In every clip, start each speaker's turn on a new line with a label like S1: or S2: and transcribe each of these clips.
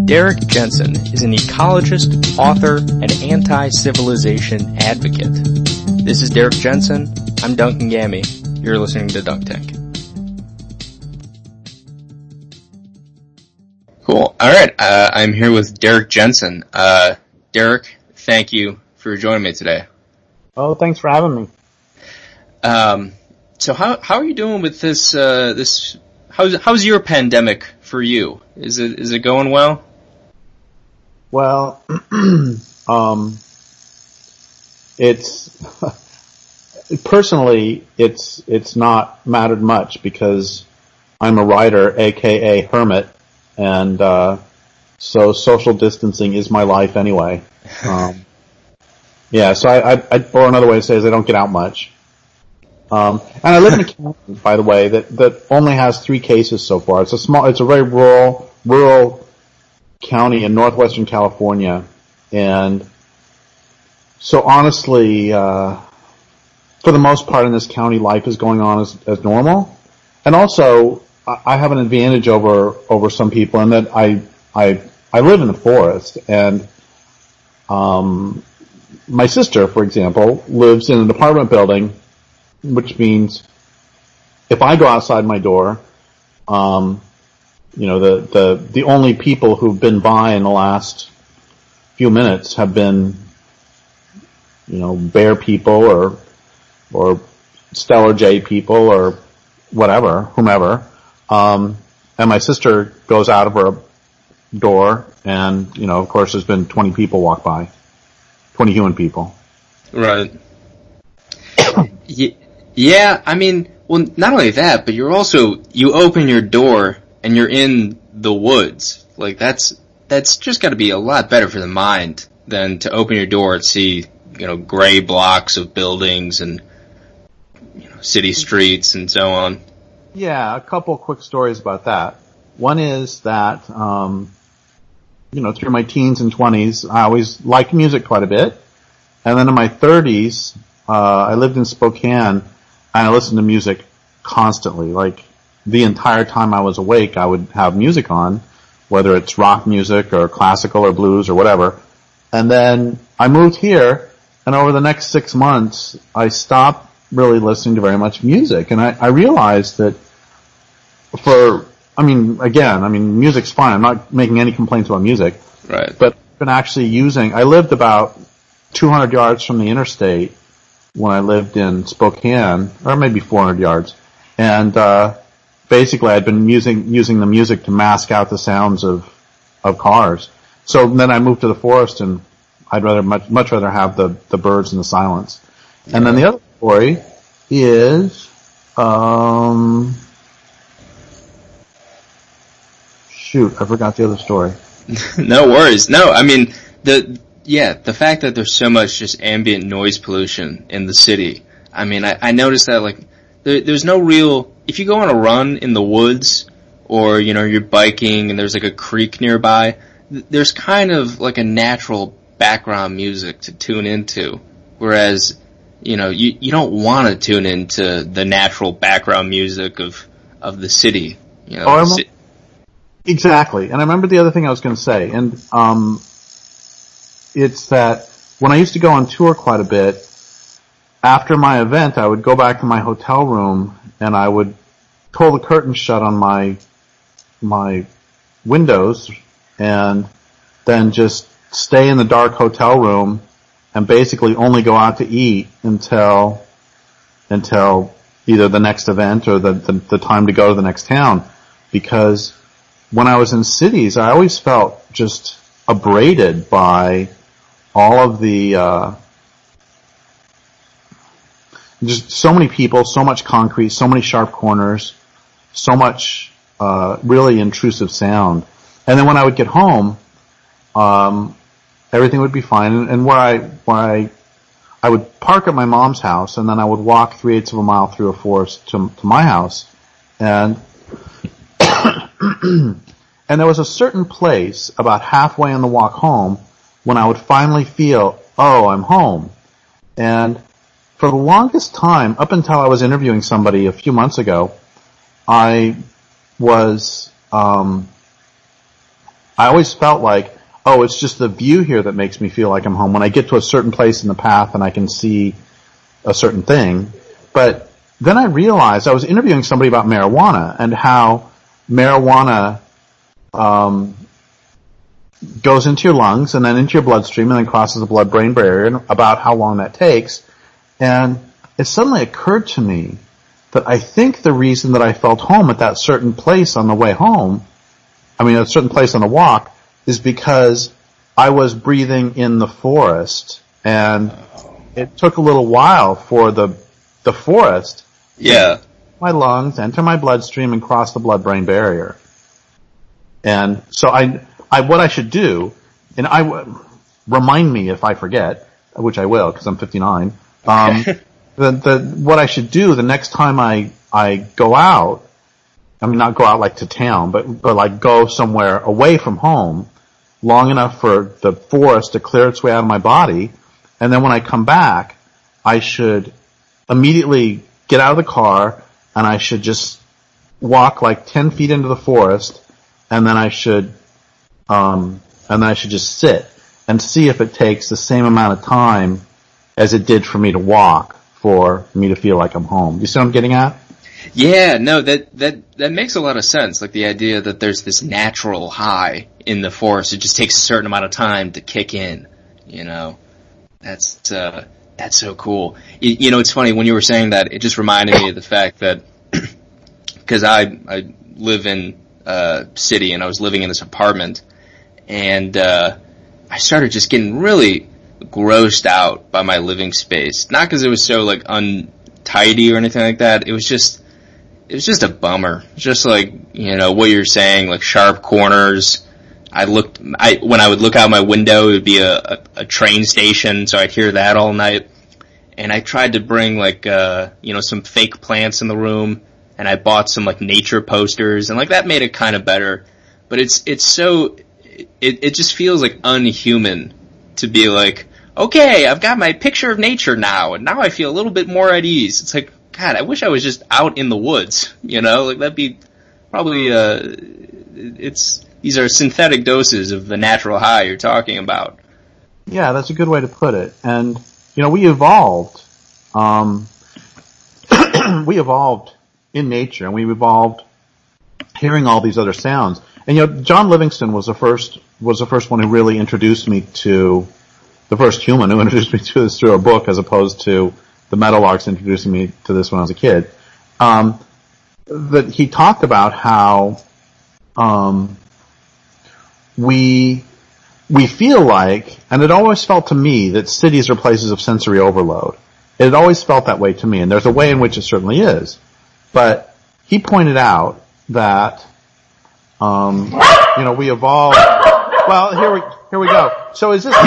S1: Derrick Jensen is an ecologist, author, and anti-civilization advocate. This is Derrick Jensen. I'm Duncan Gammy. You're listening to Dunk Tank. Cool. All right. I'm here with Derrick Jensen. Derrick, thank you for joining me today.
S2: Oh, thanks for having me.
S1: So how are you doing with this? How's your pandemic for you? Is it going well?
S2: Well, personally, it's not mattered much because I'm a writer, aka hermit, and so social distancing is my life anyway. Yeah, so I or another way to say is I don't get out much. And I live in a county, by the way, that only has 3 cases so far. It's a very rural county in northwestern California, and so honestly, for the most part in this county, life is going on as normal. And also, I have an advantage over some people in that I live in the forest, and my sister, for example, lives in an apartment building, which means if I go outside my door, the only people who've been by in the last few minutes have been, bear people or Stellar J people or whomever. And my sister goes out of her door and, of course there's been 20 people walk by. 20 human people.
S1: Right. Yeah, I mean, well, not only that, but you open your door and you're in the woods. Like, that's just gotta be a lot better for the mind than to open your door and see, gray blocks of buildings and, city streets and so on.
S2: Yeah, a couple quick stories about that. One is that, through my teens and 20s, I always liked music quite a bit. And then in my 30s, I lived in Spokane, and I listened to music constantly. Like, the entire time I was awake, I would have music on, whether it's rock music or classical or blues or whatever. And then I moved here, and over the next 6 months, I stopped really listening to very much music. And I realized that music's fine. I'm not making any complaints about music.
S1: Right.
S2: But I've been actually I lived about 200 yards from the interstate when I lived in Spokane, or maybe 400 yards. And, basically I'd been using the music to mask out the sounds of cars. So then I moved to the forest, and I'd much rather have the birds and the silence. Yeah. And then the other story is, shoot, I forgot the other story.
S1: No worries. No, I mean, the fact that there's so much just ambient noise pollution in the city. I mean, I noticed that, like, there's no real, if you go on a run in the woods, or, you're biking and there's like a creek nearby, there's kind of like a natural background music to tune into. Whereas, you don't want to tune into the natural background music of the city.
S2: Exactly. And I remember the other thing I was going to say, and it's that when I used to go on tour quite a bit, after my event, I would go back to my hotel room and I would pull the curtains shut on my windows and then just stay in the dark hotel room and basically only go out to eat until either the next event or the time to go to the next town. Because when I was in cities, I always felt just abraded by all of the, just so many people, so much concrete, so many sharp corners, so much, really intrusive sound. And then when I would get home, everything would be fine. And where I would park at my mom's house, and then I would walk 3/8 of a mile through a forest to my house. And, and there was a certain place about halfway on the walk home when I would finally feel, oh, I'm home. And for the longest time, up until I was interviewing somebody a few months ago, I was I always felt like, oh, it's just the view here that makes me feel like I'm home. When I get to a certain place in the path and I can see a certain thing. But then I realized I was interviewing somebody about marijuana and how marijuana goes into your lungs and then into your bloodstream and then crosses the blood-brain barrier, and about how long that takes. And it suddenly occurred to me that I think the reason that I felt home at that certain place on the way home, a certain place on the walk, is because I was breathing in the forest, and it took a little while for the forest to my lungs, enter my bloodstream, and cross the blood-brain barrier. And so what I should do, and remind me if I forget, which I will because I'm 59. What I should do the next time I go out, not go out like to town, but like go somewhere away from home, long enough for the forest to clear its way out of my body, and then when I come back, I should immediately get out of the car and I should just walk like 10 feet into the forest, and then I should just sit and see if it takes the same amount of time as it did for me to walk for me to feel like I'm home. You see what I'm getting at?
S1: Yeah, no, that makes a lot of sense. Like the idea that there's this natural high in the forest. It just takes a certain amount of time to kick in, That's so cool. It's funny when you were saying that, it just reminded me of the fact that, cause I live in a city and I was living in this apartment, and I started just getting really grossed out by my living space. Not because it was so like untidy or anything like that. It was just a bummer. Just like, what you're saying, like sharp corners. When I would look out my window, it would be a train station, so I'd hear that all night. And I tried to bring like, some fake plants in the room, and I bought some like nature posters, and like that made it kind of better. But it just feels like unhuman to be like, okay, I've got my picture of nature now, and now I feel a little bit more at ease. It's like, God, I wish I was just out in the woods, like that'd be probably, these are synthetic doses of the natural high you're talking about.
S2: Yeah, that's a good way to put it. And, we evolved, in nature, and we evolved hearing all these other sounds. And, John Livingston was the first one who really introduced me to, the first human who introduced me to this through a book, as opposed to the Meadowlarks introducing me to this when I was a kid. That he talked about how, we feel like, and it always felt to me that cities are places of sensory overload. It always felt that way to me, and there's a way in which it certainly is. But he pointed out that, we evolved. Well, here we go. So is this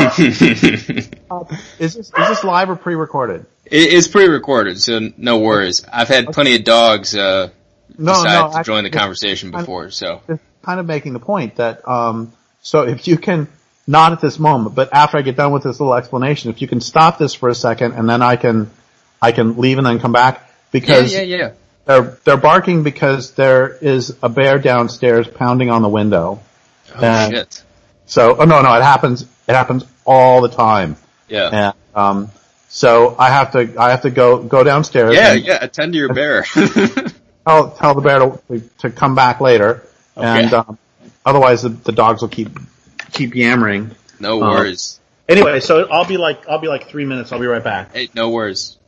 S2: live or pre-recorded?
S1: It's pre-recorded, so no worries. I've had plenty of dogs decide to join the conversation before, so.
S2: Kind of making the point that, so if you can, not at this moment, but after I get done with this little explanation, if you can stop this for a second, and then I can leave and then come back, because
S1: yeah.
S2: They're barking because there is a bear downstairs pounding on the window.
S1: Oh, shit.
S2: So, no, it happens all the time.
S1: Yeah.
S2: And, so I have to go downstairs.
S1: Yeah, attend to your bear.
S2: Tell the bear to come back later. Okay. And, otherwise the dogs will keep yammering.
S1: No worries.
S2: Anyway, so I'll be like 3 minutes. I'll be right back.
S1: Hey, no worries.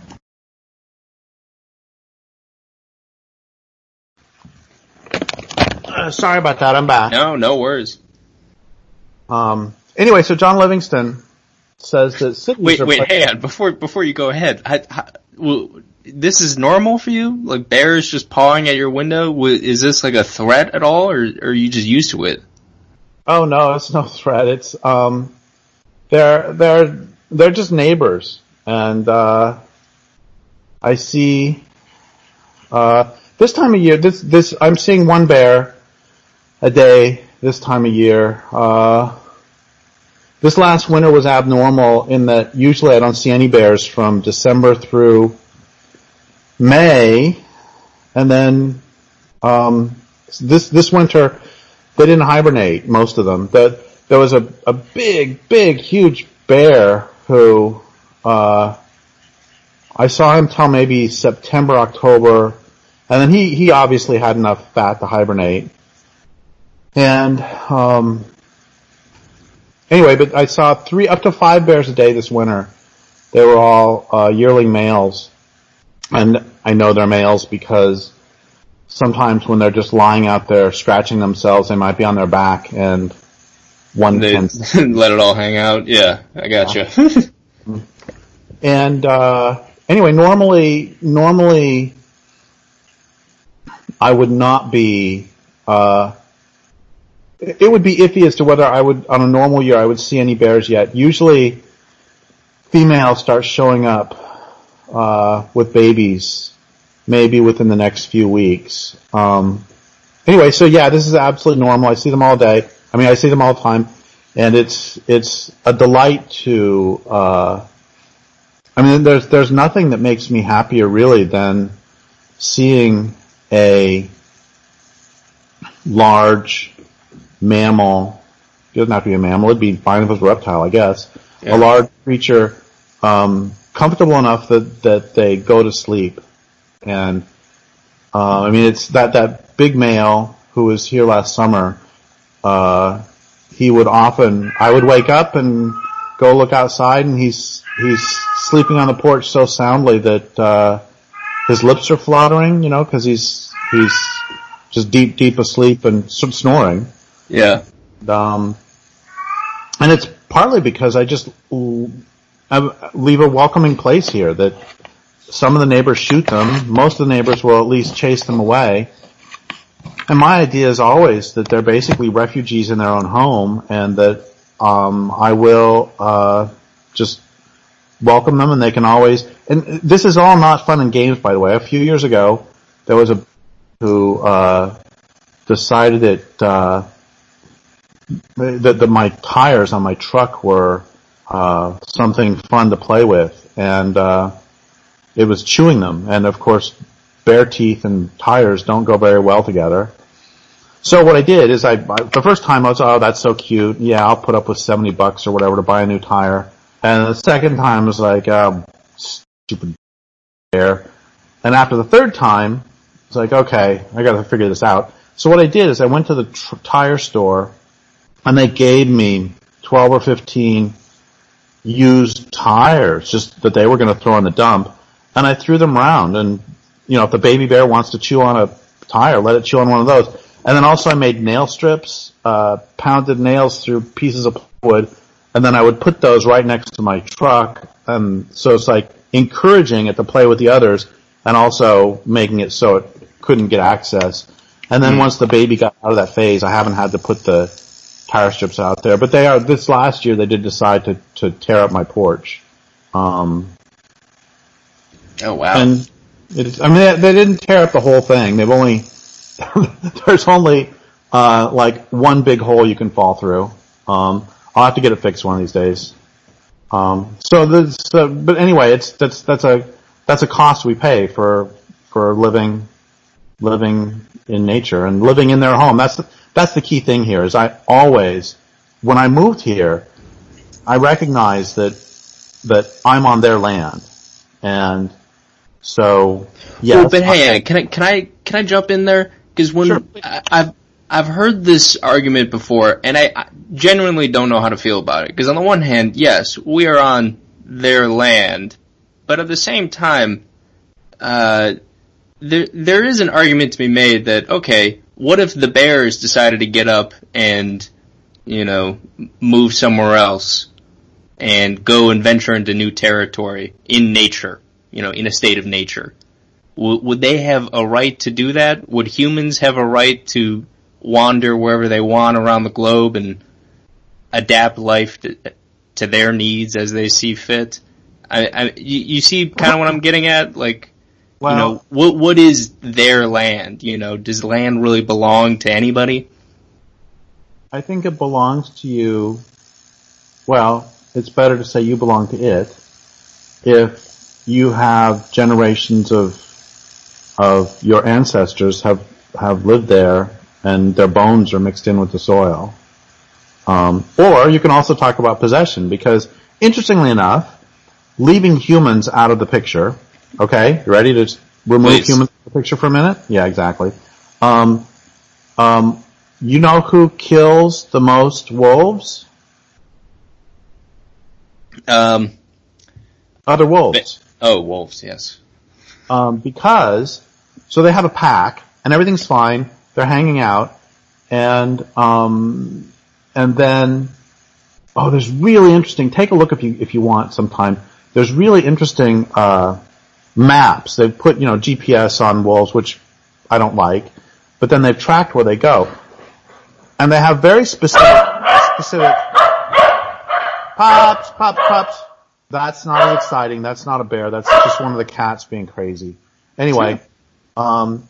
S2: Sorry about that. I'm back.
S1: No worries.
S2: Anyway, so John Livingston says that cities are...
S1: Wait, hang on. Before you go ahead, this is normal for you? Like bears just pawing at your window? Is this like a threat at all, or are you just used to it?
S2: Oh no, it's no threat. It's, they're just neighbors. And, I see, this time of year, I'm seeing one bear a day this time of year. This last winter was abnormal in that usually I don't see any bears from December through May, and then this winter They didn't hibernate, most of them. There was a big, huge bear who, I saw him till maybe September, October, and then he obviously had enough fat to hibernate. And, anyway, but I saw up to 5 bears a day this winter. They were all, yearling males. And I know they're males because sometimes when they're just lying out there scratching themselves, they might be on their back and one
S1: they
S2: can
S1: let it all hang out. Yeah, I gotcha.
S2: And, anyway, normally I would not be, it would be iffy as to whether I would, on a normal year, I would see any bears yet. Usually females start showing up, with babies, maybe within the next few weeks. Anyway, so yeah, this is absolutely normal. I see them all day. I mean, I see them all the time, and it's a delight to, I mean, there's nothing that makes me happier really than seeing a large mammal. It doesn't have to be a mammal. It'd be fine if it was a reptile, I guess. Yeah. A large creature, comfortable enough that they go to sleep. And, I mean, it's that big male who was here last summer, I would wake up and go look outside and he's sleeping on the porch so soundly that, his lips are fluttering, cause he's just deep asleep and snoring.
S1: Yeah.
S2: And it's partly because I leave a welcoming place here that some of the neighbors shoot them. Most of the neighbors will at least chase them away. And my idea is always that they're basically refugees in their own home and that, I will, just welcome them and they can always, and this is all not fun and games, by the way. A few years ago, there was a who, decided that my tires on my truck were, something fun to play with, and, it was chewing them, and of course, bear teeth and tires don't go very well together. So what I did is the first time I was, oh, that's so cute, yeah, I'll put up with $70 or whatever to buy a new tire. And the second time was like, stupid bear. And after the third time, it's like, okay, I gotta figure this out. So what I did is I went to the tire store and they gave me 12 or 15 used tires just that they were gonna throw in the dump. And I threw them around and, if the baby bear wants to chew on a tire, let it chew on one of those. And then also I made nail strips, pounded nails through pieces of wood, and then I would put those right next to my truck, and so it's like encouraging it to play with the others, and also making it so it couldn't get access. And then once the baby got out of that phase, I haven't had to put the tire strips out there. But this last year they did decide to tear up my porch.
S1: Oh wow.
S2: And they didn't tear up the whole thing. They've only, there's only, like one big hole you can fall through. I'll have to get it fixed one of these days. But anyway, that's a cost we pay for living in nature and living in their home. That's the key thing here is when I moved here, I recognized that I'm on their land. And so, yes.
S1: Well, but hey, can I jump in there? Cause
S2: Sure.
S1: I've heard this argument before, and I genuinely don't know how to feel about it. Because on the one hand, yes, we are on their land, but at the same time, there is an argument to be made that, okay, what if the bears decided to get up and, move somewhere else and go and venture into new territory in nature, in a state of nature? Would they have a right to do that? Would humans have a right to wander wherever they want around the globe and adapt life to their needs as they see fit? You see kind of what I'm getting at? Like,
S2: well,
S1: what is their land? Does land really belong to anybody?
S2: I think it belongs to you. Well, it's better to say you belong to it if you have generations of your ancestors have lived there and their bones are mixed in with the soil. Or you can also talk about possession, because interestingly enough, leaving humans out of the picture, okay, you ready to remove humans from the picture for a minute? Yeah, exactly. You know who kills the most wolves? Other wolves.
S1: Wolves, yes.
S2: Because, so they have a pack, and everything's fine, they're hanging out, and then, there's really interesting, take a look if you want sometime, there's really interesting, maps. They've put, GPS on wolves, which I don't like, but then they've tracked where they go. And they have very specific, pops. That's not as exciting. That's not a bear. That's just one of the cats being crazy. Anyway, and,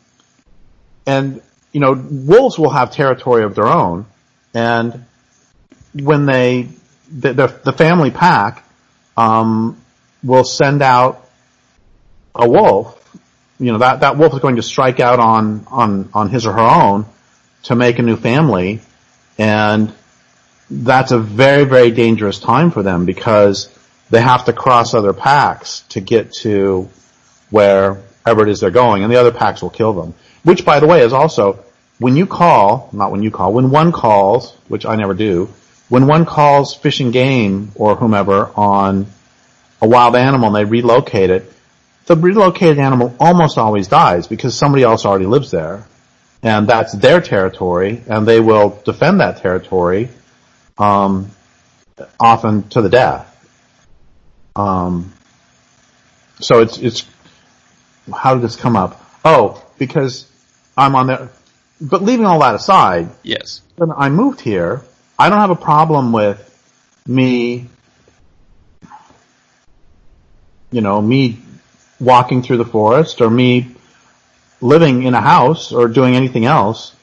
S2: wolves will have territory of their own, and when the family pack, will send out a wolf, that wolf is going to strike out on his or her own to make a new family, and that's a very, very dangerous time for them because they have to cross other packs to get to wherever it is they're going, and the other packs will kill them. Which, by the way, is also, when one calls, which I never do, when one calls Fish and Game or whomever on a wild animal and they relocate it, the relocated animal almost always dies because somebody else already lives there. And that's their territory, and they will defend that territory, often to the death. So it's, how did this come up? Oh, because I'm on there. But leaving all that aside.
S1: Yes.
S2: When I moved here, I don't have a problem with me walking through the forest or me living in a house or doing anything else.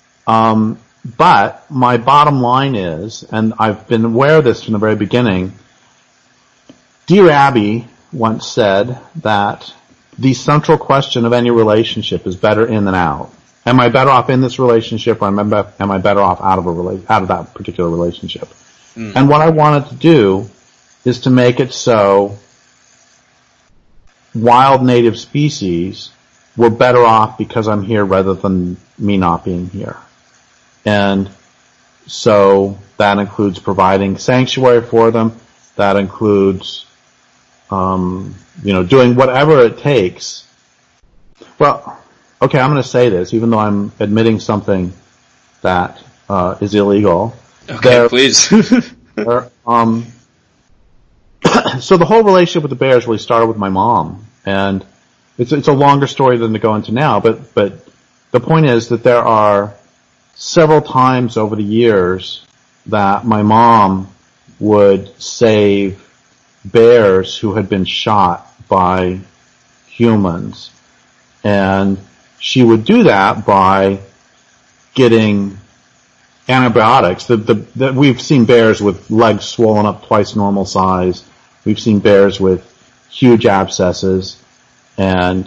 S2: But my bottom line is, and I've been aware of this from the very beginning, Dear Abby once said that the central question of any relationship is better in than out. Am I better off in this relationship, or am I better off out of that particular relationship? Mm. And what I wanted to do is to make it so wild native species were better off because I'm here rather than me not being here. And so that includes providing sanctuary for them. That includes, doing whatever it takes. Well, okay, I'm going to say this, even though I'm admitting something that is illegal.
S1: Okay, please.
S2: So the whole relationship with the bears really started with my mom, and it's a longer story than to go into now, but the point is that there are several times over the years that my mom would save bears who had been shot by humans, and she would do that by getting antibiotics. We've seen bears with legs swollen up twice normal size. We've seen bears with huge abscesses, and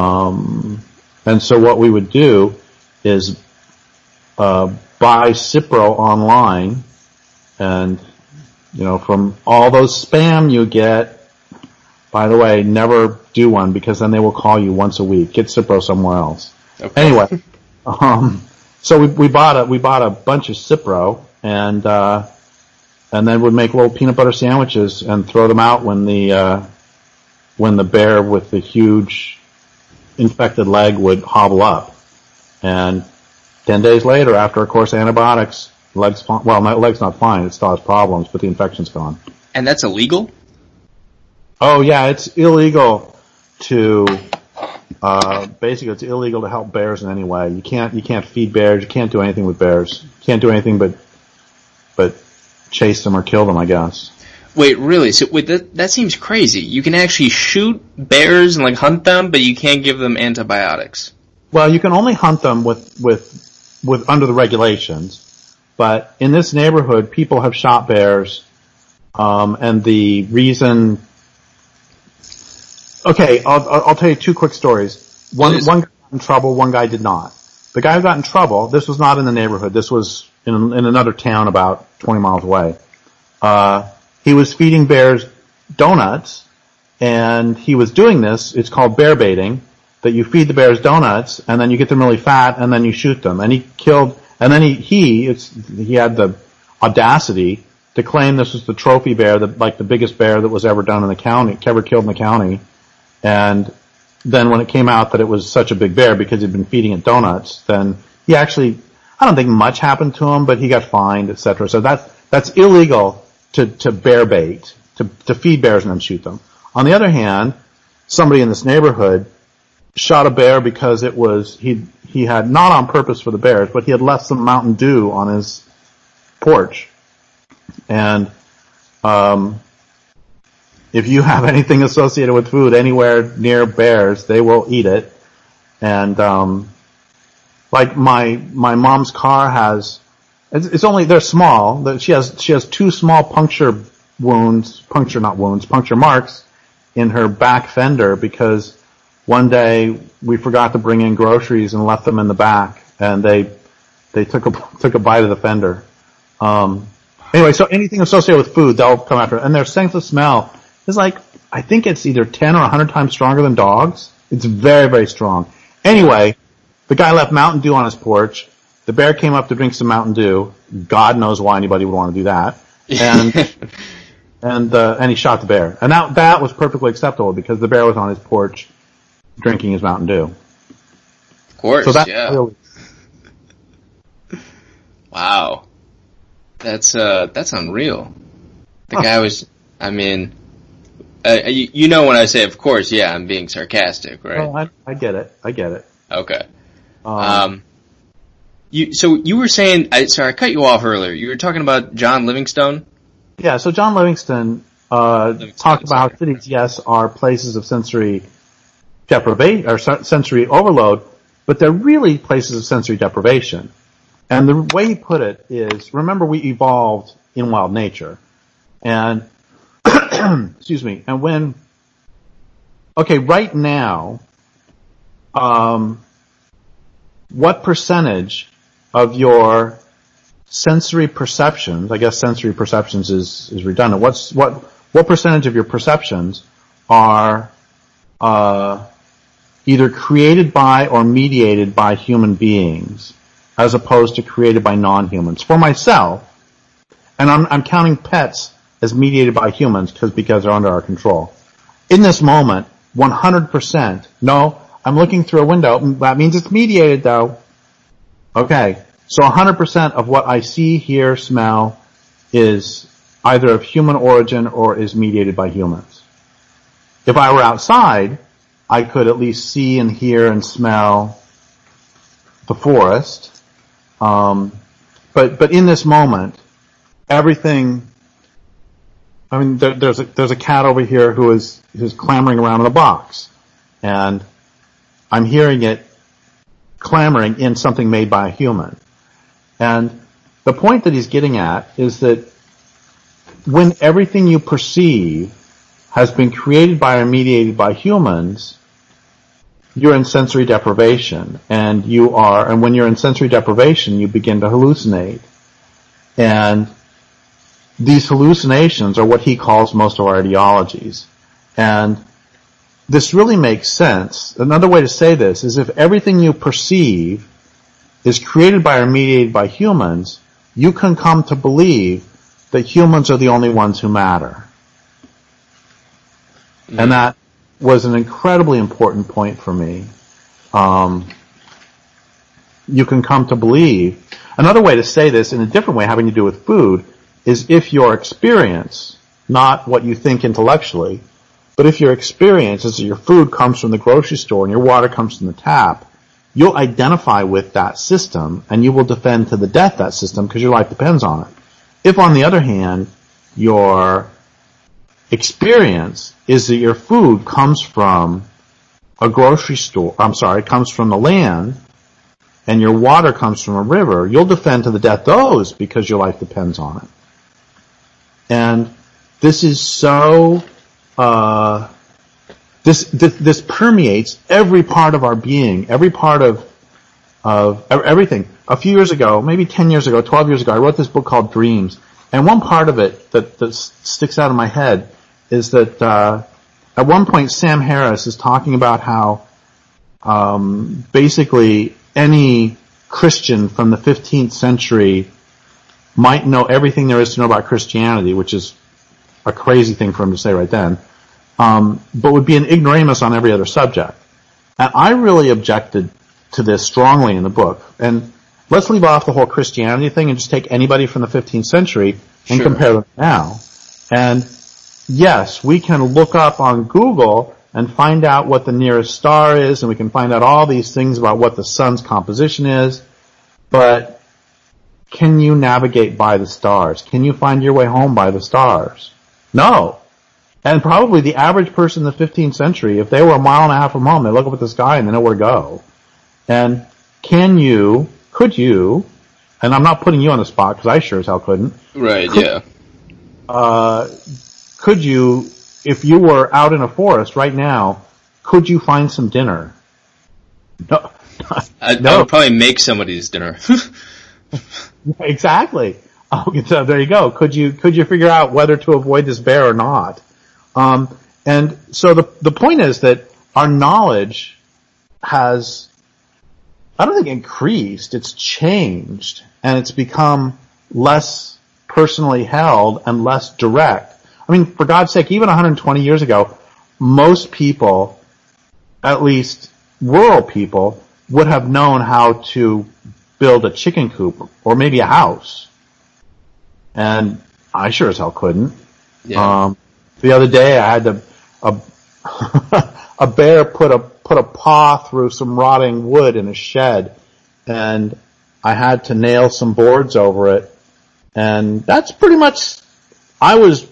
S2: so what we would do is buy Cipro online, and from all those spam you get. By the way, never do one because then they will call you once a week. Get Cipro somewhere else. Okay. Anyway, so we bought a bunch of Cipro, and then would make little peanut butter sandwiches and throw them out when the bear with the huge infected leg would hobble up. And 10 days later, after a course of antibiotics, leg's fine. Well, my leg's not fine. It still has problems, but the infection's gone.
S1: And that's illegal?
S2: Oh yeah, it's illegal to, basically it's illegal to help bears in any way. You can't feed bears, you can't do anything with bears. You can't do anything but chase them or kill them, I guess.
S1: Wait, really? So that seems crazy. You can actually shoot bears and hunt them, but you can't give them antibiotics.
S2: Well, you can only hunt them with under the regulations, but in this neighborhood, people have shot bears, and the reason. Okay, I'll tell you two quick stories. One guy got in trouble, one guy did not. The guy who got in trouble, this was not in the neighborhood, this was in another town about 20 miles away. He was feeding bears donuts, and he was doing this, it's called bear baiting, that you feed the bears donuts, and then you get them really fat, and then you shoot them. And he had the audacity to claim this was the trophy bear, the biggest bear that was ever done in the county, ever killed in the county. And then when it came out that it was such a big bear because he'd been feeding it donuts, then he actually, I don't think much happened to him, but he got fined, etc. So that's illegal to bear bait, to feed bears and then shoot them. On the other hand, somebody in this neighborhood shot a bear because he had, not on purpose for the bears, but he had left some Mountain Dew on his porch. And if you have anything associated with food anywhere near bears, they will eat it. And like my mom's car has, they're small. She has two small puncture marks in her back fender because one day we forgot to bring in groceries and left them in the back, and they took a bite of the fender. Anyway, so anything associated with food, they'll come after it. And their sense of smell is like, I think it's either 10 or 100 times stronger than dogs. It's very, very strong. Anyway, the guy left Mountain Dew on his porch. The bear came up to drink some Mountain Dew. God knows why anybody would want to do that. And he shot the bear. And that was perfectly acceptable because the bear was on his porch drinking his Mountain Dew.
S1: Of course,
S2: so
S1: yeah.
S2: Really...
S1: Wow. That's unreal. The guy was, I mean, you know when I say of course, yeah, I'm being sarcastic, right?
S2: Oh, I get it.
S1: Okay. You were saying, sorry, I cut you off earlier. You were talking about John Livingstone?
S2: Yeah, so John Livingstone talked about how cities, yes, are places of sensory deprivation, or sensory overload, but they're really places of sensory deprivation. And the way he put it is, remember we evolved in wild nature. And, excuse me, and right now, what percentage of your sensory perceptions, I guess sensory perceptions is redundant, what percentage of your perceptions are, either created by or mediated by human beings, as opposed to created by non-humans? For myself, and I'm counting pets as mediated by humans because they're under our control. In this moment, 100%, no, I'm looking through a window, that means it's mediated though. Okay, so 100% of what I see, hear, smell is either of human origin or is mediated by humans. If I were outside, I could at least see and hear and smell the forest. But in this moment, everything, I mean, there's a cat over here who's clamoring around in a box. And I'm hearing it clamoring in something made by a human. And the point that he's getting at is that when everything you perceive has been created by or mediated by humans, you're in sensory deprivation, and when you're in sensory deprivation, you begin to hallucinate. And these hallucinations are what he calls most of our ideologies. And this really makes sense. Another way to say this is if everything you perceive is created by or mediated by humans, you can come to believe that humans are the only ones who matter. Mm-hmm. And that was an incredibly important point for me. You can come to believe. Another way to say this in a different way having to do with food is if your experience, not what you think intellectually, but if your experience is that your food comes from the grocery store and your water comes from the tap, you'll identify with that system and you will defend to the death that system because your life depends on it. If on the other hand, your experience is that your food comes from a grocery store, comes from the land, and your water comes from a river, you'll defend to the death those because your life depends on it. And this is so, this permeates every part of our being, every part of everything. A few years ago, maybe 10 years ago, 12 years ago, I wrote this book called Dreams. And one part of it that sticks out in my head is that, at one point Sam Harris is talking about how, basically any Christian from the 15th century might know everything there is to know about Christianity, which is a crazy thing for him to say right then, but would be an ignoramus on every other subject. And I really objected to this strongly in the book. And let's leave off the whole Christianity thing and just take anybody from the 15th century and compare them now. And yes, we can look up on Google and find out what the nearest star is, and we can find out all these things about what the sun's composition is, but can you navigate by the stars? Can you find your way home by the stars? No. And probably the average person in the 15th century, if they were a mile and a half from home, they look up at the sky and they know where to go. And could you, and I'm not putting you on the spot because I sure as hell couldn't.
S1: Right, yeah.
S2: Could you, if you were out in a forest right now, could you find some dinner? No.
S1: I would probably make somebody's dinner.
S2: Exactly. Okay, so there you go. Could you figure out whether to avoid this bear or not? And so the point is that our knowledge has, I don't think increased, it's changed, and it's become less personally held and less direct. I mean, for God's sake, even 120 years ago, most people, at least rural people, would have known how to build a chicken coop or maybe a house. And I sure as hell couldn't.
S1: Yeah.
S2: The other day I had a bear put a paw through some rotting wood in a shed, and I had to nail some boards over it. And that's pretty much, I was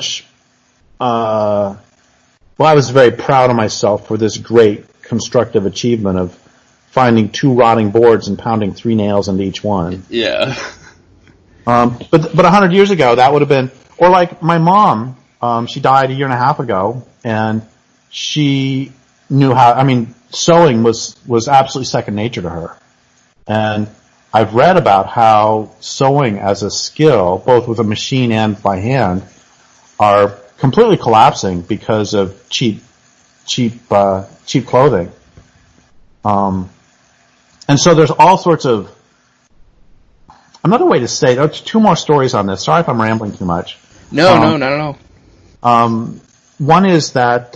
S2: very proud of myself for this great constructive achievement of finding 2 rotting boards and pounding 3 nails into each one.
S1: Yeah.
S2: But 100 years ago, that would have been, or like my mom, she died a year and a half ago, and she knew how, I mean, sewing was absolutely second nature to her. And I've read about how sewing as a skill, both with a machine and by hand, are completely collapsing because of cheap clothing. And so there's all sorts of, another way to say, there's 2 more stories on this. Sorry if I'm rambling too much.
S1: No, not at all.
S2: One is that,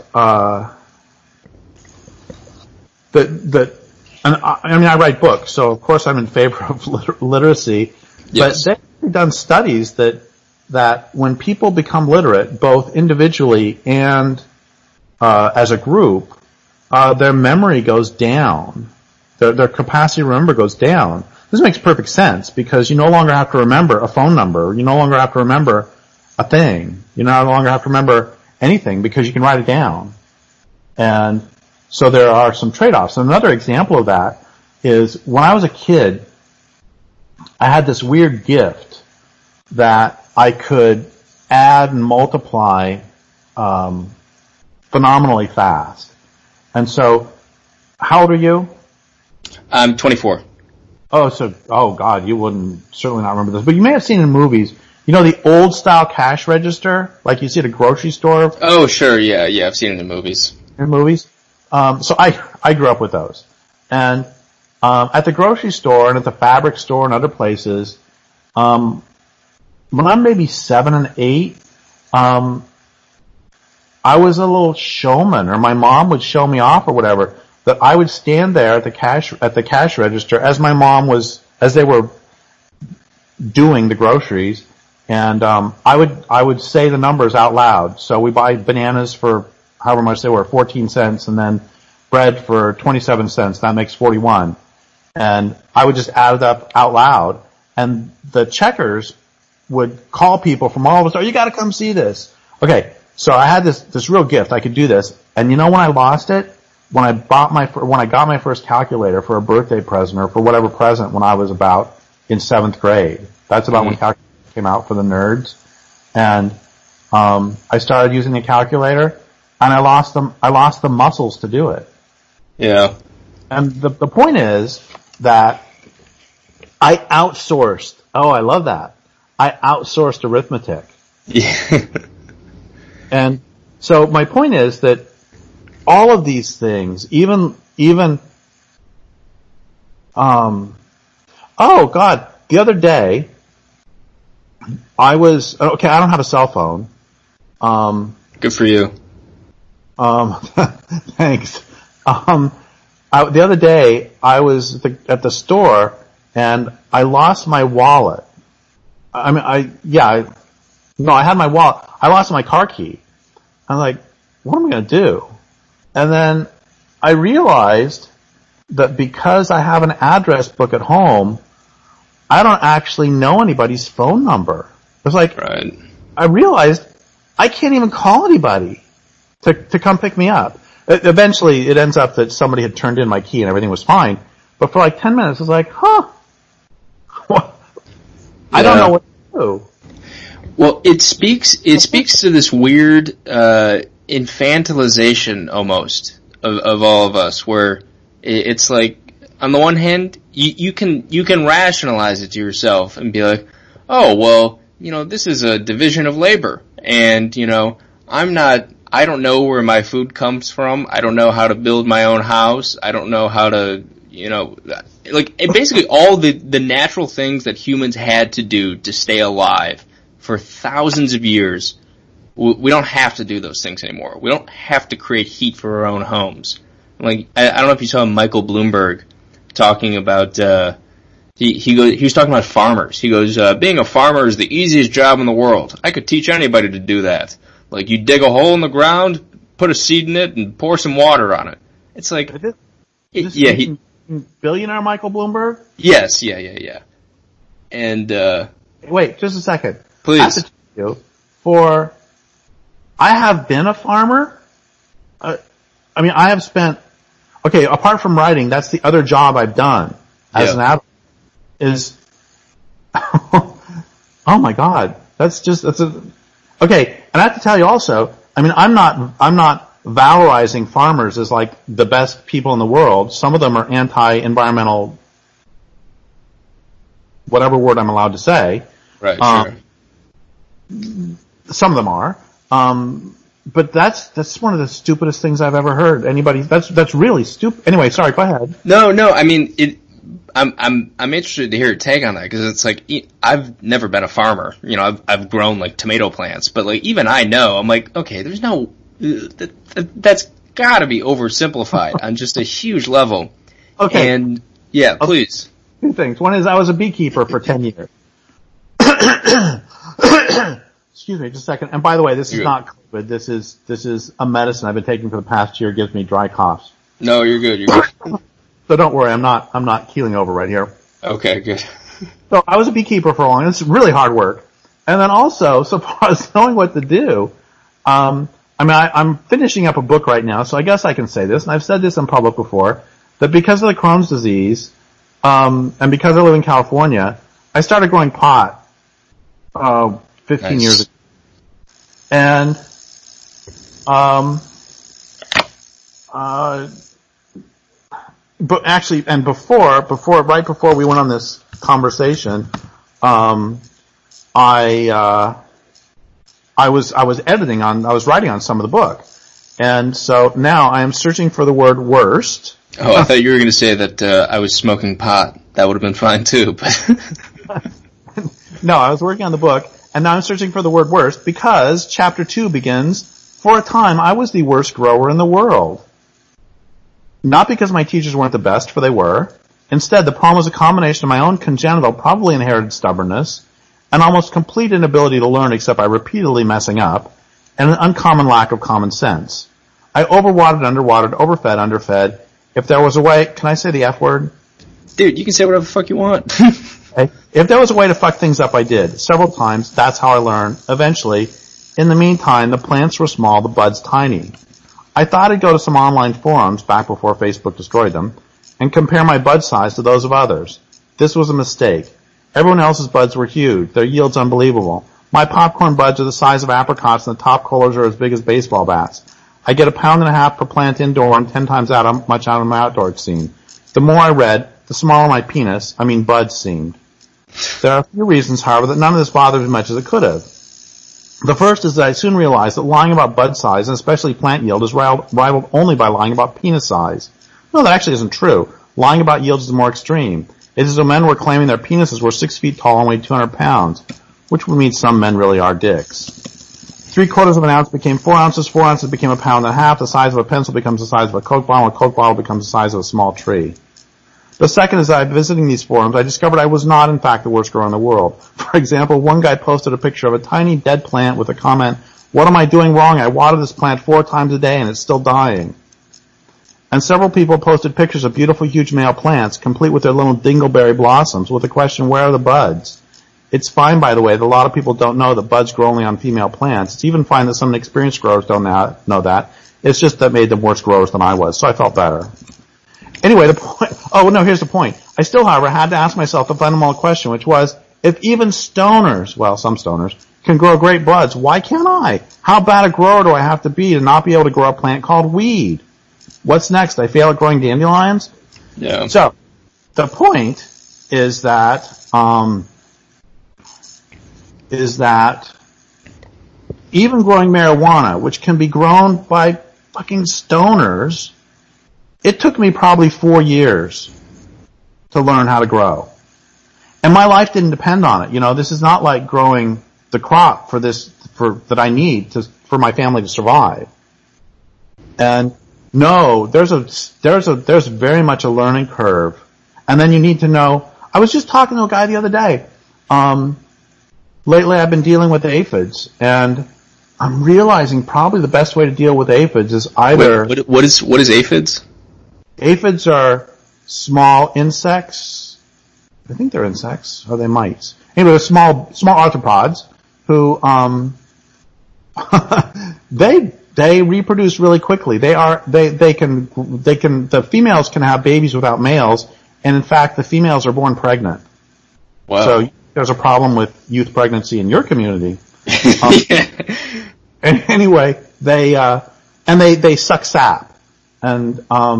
S2: and I write books, so of course I'm in favor of literacy.
S1: Yes.
S2: But they've done studies that when people become literate, both individually and as a group, their memory goes down. Their capacity to remember goes down. This makes perfect sense because you no longer have to remember a phone number. You no longer have to remember a thing. You no longer have to remember anything because you can write it down. And so there are some trade-offs. And another example of that is when I was a kid, I had this weird gift that I could add and multiply phenomenally fast. And so, how old are you?
S1: I'm 24.
S2: Oh God, you wouldn't certainly not remember this, but you may have seen in movies, you know, the old style cash register, like you see at a grocery store?
S1: Oh, sure, yeah, I've seen it in movies.
S2: In movies? So I grew up with those. And, at the grocery store and at the fabric store and other places, when I'm maybe 7 and 8, I was a little showman, or my mom would show me off or whatever, that I would stand there at the cash register as they were doing the groceries, and I would say the numbers out loud. So we buy bananas for however much they were, 14 cents, and then bread for 27 cents. That makes 41. And I would just add it up out loud, and the checkers would call people from all over the store, you gotta come see this. Okay, so I had this real gift. I could do this. And you know when I lost it? When I got my first calculator for a birthday present or for whatever present when I was about in 7th grade. That's about when calculators came out for the nerds. And, I started using the calculator and I lost the muscles to do it.
S1: Yeah.
S2: And the point is that I outsourced. Oh, I love that. I outsourced arithmetic.
S1: Yeah.
S2: And so my point is that all of these things, even, oh God, the other day, I don't have a cell phone.
S1: Good for you.
S2: Thanks. The other day, I was at the store and I lost my wallet. I had my wallet. I lost my car key. I'm like, what am I going to do? And then I realized that because I have an address book at home, I don't actually know anybody's phone number. It's like,
S1: right.
S2: I realized I can't even call anybody to come pick me up. Eventually, it ends up that somebody had turned in my key and everything was fine. But for like 10 minutes, I was like, I don't know what to do.
S1: Well, it speaks to this weird, infantilization almost of all of us, where it's like, on the one hand, you can rationalize it to yourself and be like, oh, well, this is a division of labor, and, I don't know where my food comes from. I don't know how to build my own house. I don't know how to, basically all the natural things that humans had to do to stay alive for thousands of years. We don't have to do those things anymore. We don't have to create heat for our own homes. Like, I don't know if you saw Michael Bloomberg talking about, he was talking about farmers. He goes, being a farmer is the easiest job in the world. I could teach anybody to do that. Like, you dig a hole in the ground, put a seed in it, and pour some water on it. It's like,
S2: billionaire Michael Bloomberg?
S1: Yes, yeah. And,
S2: wait, just a second.
S1: Please.
S2: I have to tell you, I have been a farmer. I have spent, apart from writing, that's the other job I've done as an adult is, oh my God, okay. And I have to tell you also, I'm not valorizing farmers as like the best people in the world. Some of them are anti-environmental, whatever word I'm allowed to say.
S1: Right, sure.
S2: Some of them are. But that's one of the stupidest things I've ever heard. That's really stupid. Anyway, sorry, go ahead.
S1: No, I'm interested to hear your take on that, because it's like, I've never been a farmer. I've grown like tomato plants, but like even I know, I'm like, okay, there's no, that's gotta be oversimplified on just a huge level.
S2: Okay.
S1: And yeah, please.
S2: Two things. One is I was a beekeeper for 10 years. Excuse me, just a second. And by the way, this is not COVID. This is a medicine I've been taking for the past year. It gives me dry coughs.
S1: No, you're good.
S2: So don't worry, I'm not keeling over right here.
S1: Okay, good.
S2: So I was a beekeeper for a long time. It's really hard work. And then also, so far as knowing what to do, I'm finishing up a book right now, so I guess I can say this, and I've said this in public before, that because of the Crohn's disease, and because I live in California, I started growing pot, 15 years ago. And, but actually, and right before we went on this conversation, I was writing on some of the book. And so now I am searching for the word worst.
S1: Oh, I thought you were going to say that, I was smoking pot. That would have been fine too, but.
S2: No, I was working on the book, and now I'm searching for the word worst because chapter 2 begins, for a time I was the worst grower in the world. Not because my teachers weren't the best, for they were. Instead, the problem was a combination of my own congenital, probably inherited stubbornness, an almost complete inability to learn except by repeatedly messing up, and an uncommon lack of common sense. I overwatered, underwatered, overfed, underfed. If there was a way, can I say the F word?
S1: Dude, you can say whatever the fuck you want.
S2: Okay. If there was a way to fuck things up, I did. Several times, that's how I learned. Eventually, in the meantime, the plants were small, the buds tiny. I thought I'd go to some online forums, back before Facebook destroyed them, and compare my bud size to those of others. This was a mistake. Everyone else's buds were huge. Their yield's unbelievable. My popcorn buds are the size of apricots, and the top coolers are as big as baseball bats. I get 1.5 pounds per plant indoor and 10 times much out of my outdoor scene. The more I read, the smaller my penis, buds seemed. There are a few reasons, however, that none of this bothered as much as it could have. The first is that I soon realized that lying about bud size, and especially plant yield, is rivaled only by lying about penis size. No, that actually isn't true. Lying about yields is more extreme. It is as though men were claiming their penises were 6 feet tall and weighed 200 pounds, which would mean some men really are dicks. 3/4 of an ounce became 4 ounces, 4 ounces became a pound and a half, the size of a pencil becomes the size of a Coke bottle becomes the size of a small tree. The second is that visiting these forums, I discovered I was not, in fact, the worst grower in the world. For example, one guy posted a picture of a tiny dead plant with a comment, "What am I doing wrong? I water this plant 4 times a day and it's still dying." And several people posted pictures of beautiful, huge male plants, complete with their little dingleberry blossoms, with the question, where are the buds? It's fine, by the way, that a lot of people don't know that buds grow only on female plants. It's even fine that some experienced growers don't know that. It's just that made them worse growers than I was, so I felt better. Anyway, here's the point. I still, however, had to ask myself the fundamental question, which was, if even stoners, well, some stoners, can grow great buds, why can't I? How bad a grower do I have to be to not be able to grow a plant called weed? What's next? I fail at growing dandelions?
S1: Yeah.
S2: So, the point is that even growing marijuana, which can be grown by fucking stoners, it took me probably 4 years to learn how to grow. And my life didn't depend on it. This is not like growing the crop that I need for my family to survive. And no, there's very much a learning curve. And then you need to know, I was just talking to a guy the other day. Lately I've been dealing with aphids, and I'm realizing probably the best way to deal with aphids is either...
S1: Wait, what is aphids?
S2: Aphids are small insects. I think they're insects. Or they mites. Anyway, they're small arthropods who, they reproduce really quickly. The females can have babies without males, and in fact, the females are born pregnant.
S1: Wow.
S2: So there's a problem with youth pregnancy in your community.
S1: Yeah.
S2: And anyway, they suck sap. And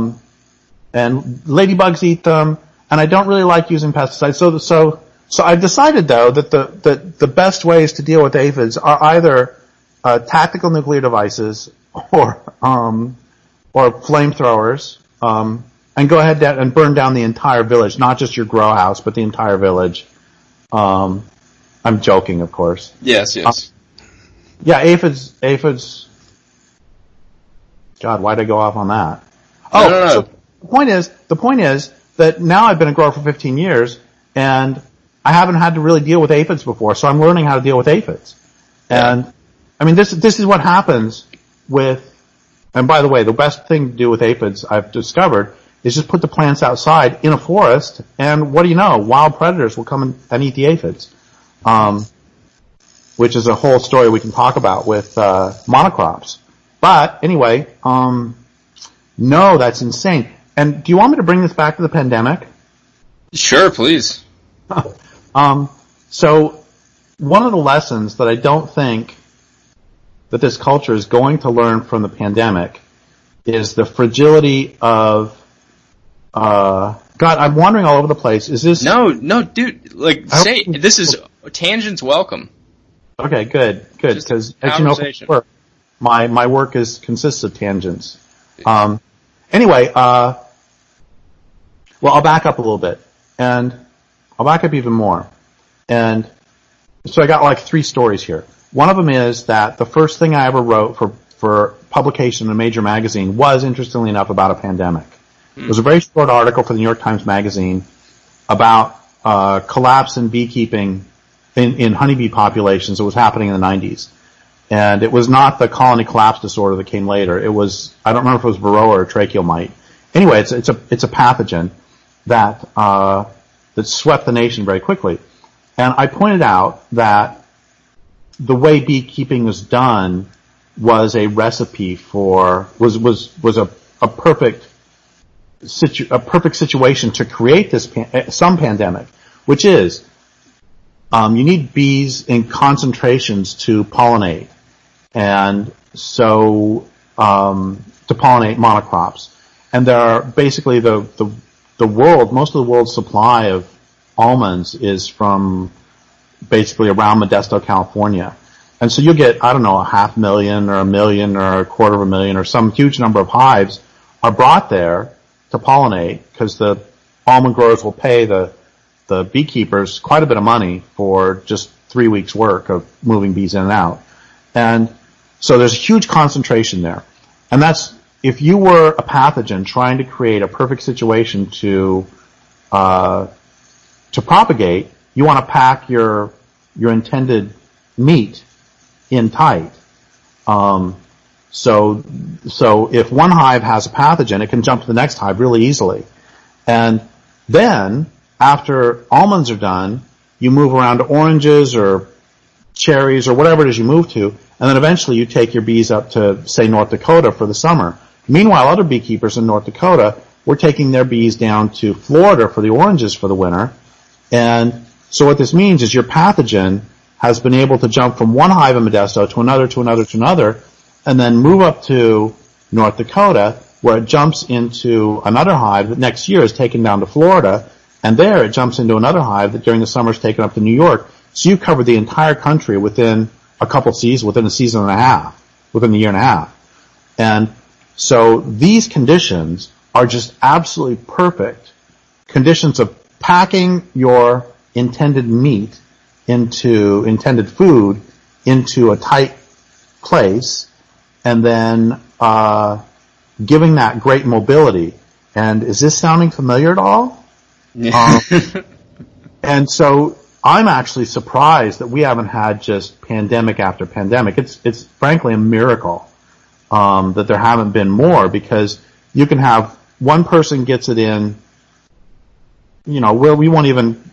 S2: ladybugs eat them, and I don't really like using pesticides. So I've decided though that the best ways to deal with aphids are either tactical nuclear devices or flamethrowers, and go ahead and burn down the entire village, not just your grow house, but the entire village. I'm joking, of course.
S1: Yes.
S2: Yeah, aphids. God, why'd I go off on that?
S1: No.
S2: So the point is that now I've been a grower for 15 years, and I haven't had to really deal with aphids before, so I'm learning how to deal with aphids. And, this is what happens with, and by the way, the best thing to do with aphids I've discovered is just put the plants outside in a forest, and what do you know? Wild predators will come and eat the aphids. Which is a whole story we can talk about with, monocrops. But, anyway, no, that's insane. And do you want me to bring this back to the pandemic?
S1: Sure, please.
S2: So, one of the lessons that I don't think that this culture is going to learn from the pandemic is the fragility of, God, I'm wandering all over the place. Is this...
S1: No, dude, this is, tangents welcome.
S2: Okay, good, because as you know, my work consists of tangents. Anyway, well, I'll back up a little bit, and I'll back up even more. And so I got 3 stories here. One of them is that the first thing I ever wrote for publication in a major magazine was, interestingly enough, about a pandemic. It was a very short article for the New York Times Magazine about collapse in beekeeping in honeybee populations that was happening in the 90s. And it was not the colony collapse disorder that came later. It was, I don't remember if it was Varroa or tracheal mite. Anyway, it's a pathogen that swept the nation very quickly. And I pointed out that the way beekeeping was done was a recipe was a perfect situation to create some pandemic, which is, you need bees in concentrations to pollinate, and so to pollinate monocrops. And there are basically the most of the world's supply of almonds is from basically around Modesto, California. And so you'll get, I don't know, 500,000 or 1 million or 250,000 or some huge number of hives are brought there to pollinate, because the almond growers will pay the beekeepers quite a bit of money for just 3 weeks work of moving bees in and out. And so there's a huge concentration there. And that's, if you were a pathogen trying to create a perfect situation to propagate, you want to pack your intended meat in tight. So if one hive has a pathogen, it can jump to the next hive really easily. And then, after almonds are done, you move around to oranges or cherries or whatever it is you move to, and then eventually you take your bees up to, say, North Dakota for the summer. Meanwhile, other beekeepers in North Dakota were taking their bees down to Florida for the oranges for the winter. And so what this means is your pathogen has been able to jump from one hive in Modesto to another, to another, to another, and then move up to North Dakota, where it jumps into another hive that next year is taken down to Florida, and there it jumps into another hive that during the summer is taken up to New York. So you covered the entire country within a couple seasons, within a season and a half, within a year and a half. And so these conditions are just absolutely perfect conditions of packing your intended meat intended food into a tight place, and then giving that great mobility. And is this sounding familiar at all?
S1: Yeah.
S2: And so I'm actually surprised that we haven't had just pandemic after pandemic. It's frankly a miracle that there haven't been more, because you can have one person gets it in, where we won't even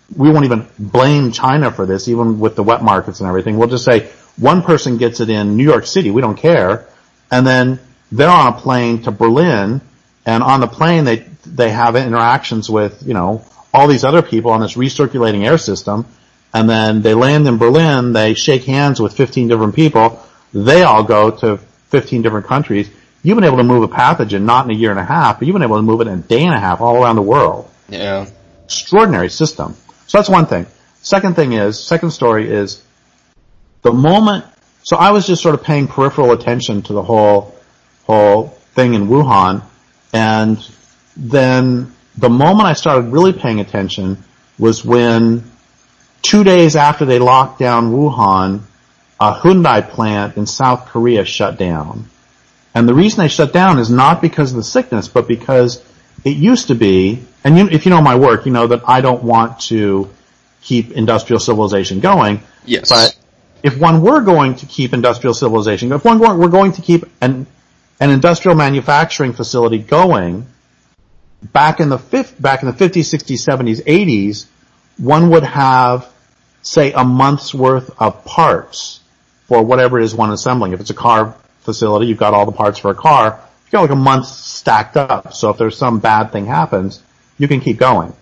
S2: blame China for this, even with the wet markets and everything. We'll just say one person gets it in New York City, we don't care, and then they're on a plane to Berlin, and on the plane they have interactions with, all these other people on this recirculating air system, and then they land in Berlin, they shake hands with 15 different people, they all go to 15 different countries. You've been able to move a pathogen not in a year and a half, but you've been able to move it in a day and a half all around the world.
S1: Yeah.
S2: Extraordinary system. So that's one thing. Second story is the moment, so I was just sort of paying peripheral attention to the whole thing in Wuhan, and then the moment I started really paying attention was when 2 days after they locked down Wuhan, a Hyundai plant in South Korea shut down. And the reason they shut down is not because of the sickness, but because it used to be, and if you know my work, you know that I don't want to keep industrial civilization going.
S1: Yes.
S2: But if one were going to keep industrial civilization going, if one were going to keep an industrial manufacturing facility going, back in the 50s, 60s, 70s, 80s, one would have, say, a month's worth of parts for whatever it is one assembling. If it's a car facility, you've got all the parts for a car. You've got like a month stacked up. So if there's some bad thing happens, you can keep going.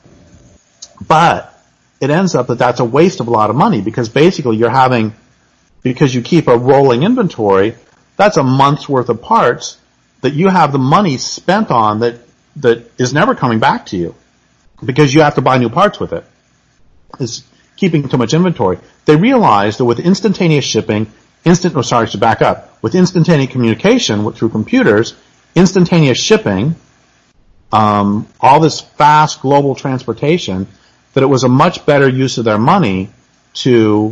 S2: But it ends up that that's a waste of a lot of money, because basically because you keep a rolling inventory, that's a month's worth of parts that you have the money spent on that is never coming back to you, because you have to buy new parts with it. It's keeping too much inventory. They realized that with instantaneous shipping, with instantaneous communication through computers, instantaneous shipping, all this fast global transportation, that it was a much better use of their money to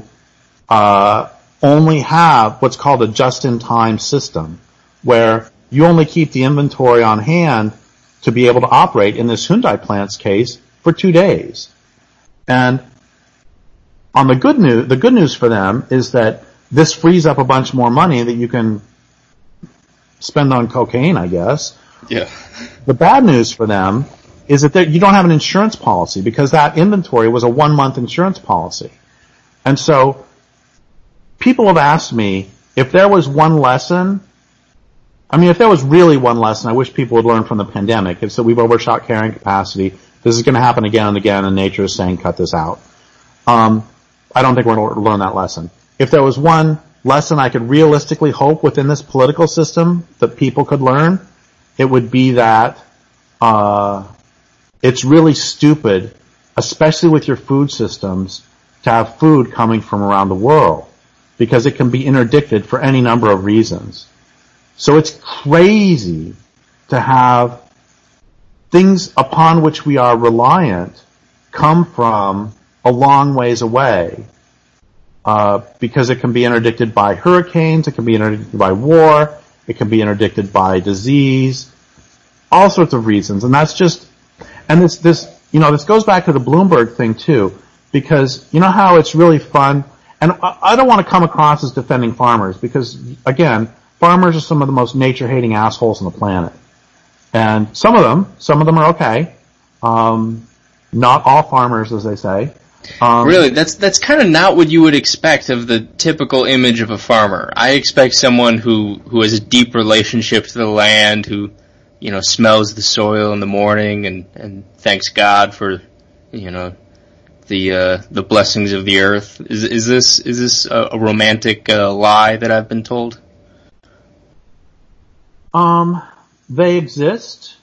S2: only have what's called a just-in-time system, where you only keep the inventory on hand to be able to operate, in this Hyundai plant's case, for 2 days. And on the good news for them is that this frees up a bunch more money that you can spend on cocaine, I guess.
S1: Yeah.
S2: The bad news for them is that you don't have an insurance policy, because that inventory was a 1-month insurance policy. And so people have asked me if there was one lesson. If there was really one lesson I wish people would learn from the pandemic, it's that we've overshot carrying capacity. This is going to happen again and again, and nature is saying cut this out. I don't think we're going to learn that lesson. If there was one lesson I could realistically hope within this political system that people could learn, it would be that it's really stupid, especially with your food systems, to have food coming from around the world, because it can be interdicted for any number of reasons. So it's crazy to have things upon which we are reliant come from a long ways away, because it can be interdicted by hurricanes, it can be interdicted by war, it can be interdicted by disease, all sorts of reasons. And that's just, and this goes back to the Bloomberg thing too, because you know how it's really fun, and I don't want to come across as defending farmers, because again, farmers are some of the most nature-hating assholes on the planet. And some of them are okay. Not all farmers, as they say.
S1: Really, that's kind of not what you would expect of the typical image of a farmer. I expect someone who has a deep relationship to the land, who, smells the soil in the morning and thanks God for, the blessings of the earth. Is this a romantic lie that I've been told?
S2: They exist.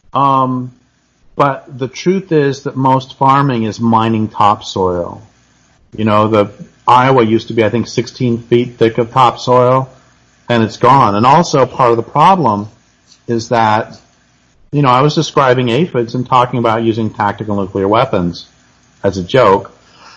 S2: But the truth is that most farming is mining topsoil. The Iowa used to be, I think, 16 feet thick of topsoil, and it's gone. And also part of the problem is that, I was describing aphids and talking about using tactical nuclear weapons as a joke.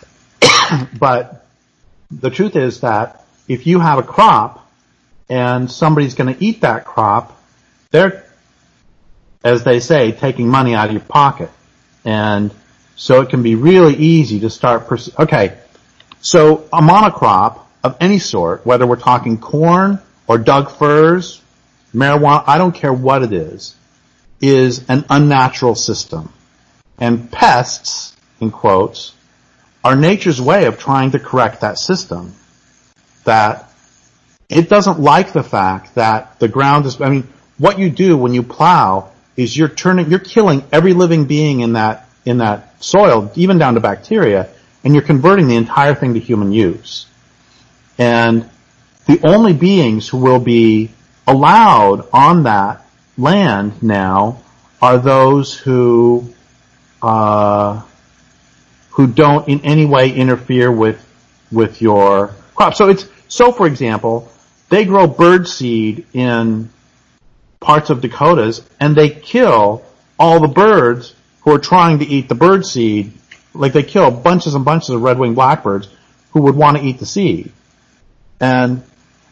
S2: But the truth is that if you have a crop and somebody's going to eat that crop, they're, as they say, taking money out of your pocket. And so it can be really easy to start okay, so a monocrop of any sort, whether we're talking corn or Doug firs, marijuana, I don't care what it is an unnatural system. And pests, in quotes, are nature's way of trying to correct that system. That it doesn't like the fact that the ground is, what you do when you plow is you're killing every living being in that soil, even down to bacteria, and you're converting the entire thing to human use. And the only beings who will be allowed on that land now are those who don't in any way interfere with your crop. So for example, they grow bird seed in parts of Dakotas, and they kill all the birds who are trying to eat the bird seed. Like they kill bunches and bunches of red-winged blackbirds who would want to eat the seed. And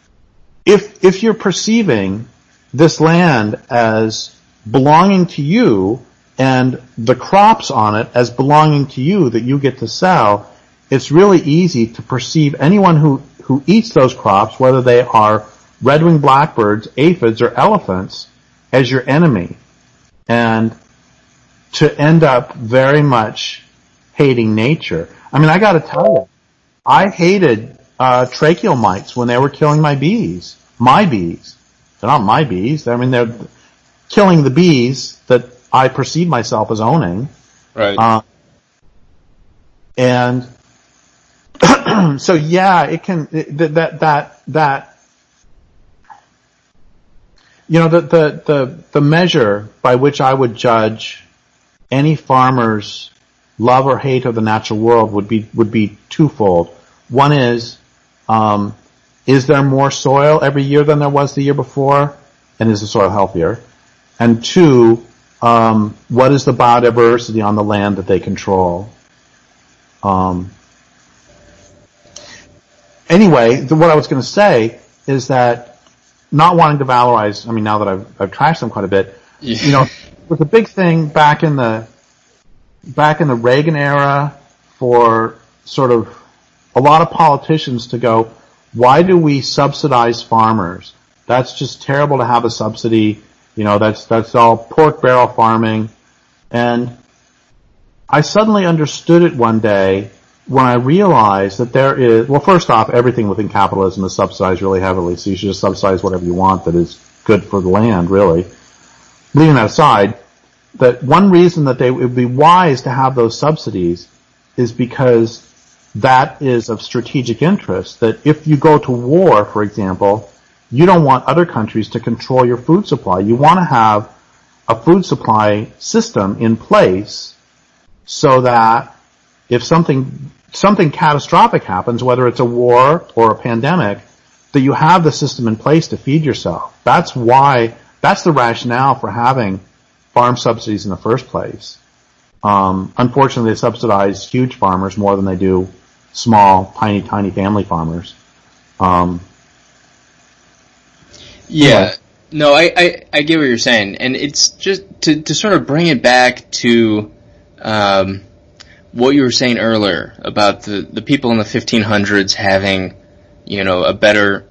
S2: if you're perceiving this land as belonging to you and the crops on it as belonging to you that you get to sell, it's really easy to perceive anyone who eats those crops, whether they are red-winged blackbirds, aphids, or elephants, as your enemy, and to end up very much hating nature. I gotta tell you, I hated tracheal mites when they were killing my bees. My bees. They're not my bees. They're killing the bees that I perceive myself as owning.
S1: Right.
S2: And so yeah, it can, the measure by which I would judge any farmer's love or hate of the natural world would be twofold. One is there more soil every year than there was the year before? And is the soil healthier? And two, what is the biodiversity on the land that they control? Anyway, what I was going to say is that, not wanting to valorize, now that I've trashed them quite a bit, it was a big thing back in the Reagan era for sort of a lot of politicians to go, why do we subsidize farmers? That's just terrible to have a subsidy. That's all pork barrel farming. And I suddenly understood it one day when I realized that there is, well, first off, everything within capitalism is subsidized really heavily, so you should just subsidize whatever you want that is good for the land, really. Leaving that aside, that one reason that it would be wise to have those subsidies is because that is of strategic interest. That if you go to war, for example, you don't want other countries to control your food supply. You want to have a food supply system in place so that if something catastrophic happens, whether it's a war or a pandemic, that you have the system in place to feed yourself. That's the rationale for having farm subsidies in the first place. Unfortunately, they subsidize huge farmers more than they do small, tiny family farmers.
S1: Yeah. No, I get what you're saying. And it's just to sort of bring it back to, what you were saying earlier about the people in the 1500s having, a better,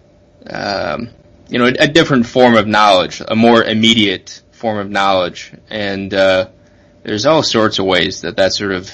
S1: a different form of knowledge, a more immediate form of knowledge. And, there's all sorts of ways that sort of,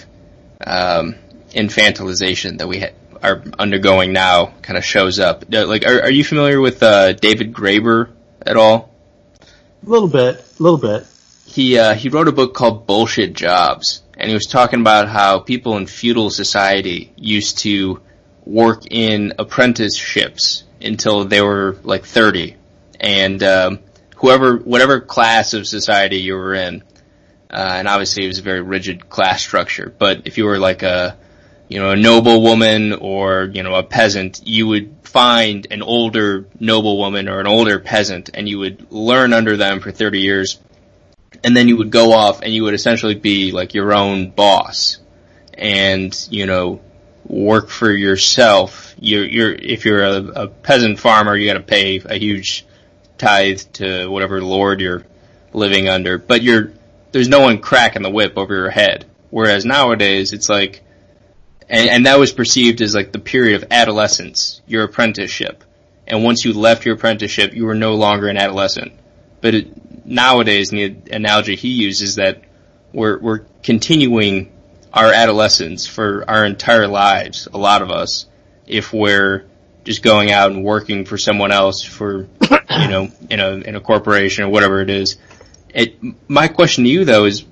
S1: infantilization that we are undergoing now kind of shows up. Like, are you familiar with, David Graeber at all?
S2: A little bit.
S1: He wrote a book called Bullshit Jobs, and he was talking about how people in feudal society used to work in apprenticeships until they were like 30, and whatever class of society you were in, and obviously it was a very rigid class structure. But if you were like a noblewoman or a peasant, you would find an older noblewoman or an older peasant, and you would learn under them for 30 years. And then you would go off and you would essentially be like your own boss and, work for yourself. If you're a peasant farmer, you gotta pay a huge tithe to whatever lord you're living under. But there's no one cracking the whip over your head. Whereas nowadays it's like, and that was perceived as like the period of adolescence, your apprenticeship. And once you left your apprenticeship, you were no longer an adolescent. But nowadays, and the analogy he uses, that we're continuing our adolescence for our entire lives, a lot of us, if we're just going out and working for someone else for, in a corporation or whatever it is. My question to you though is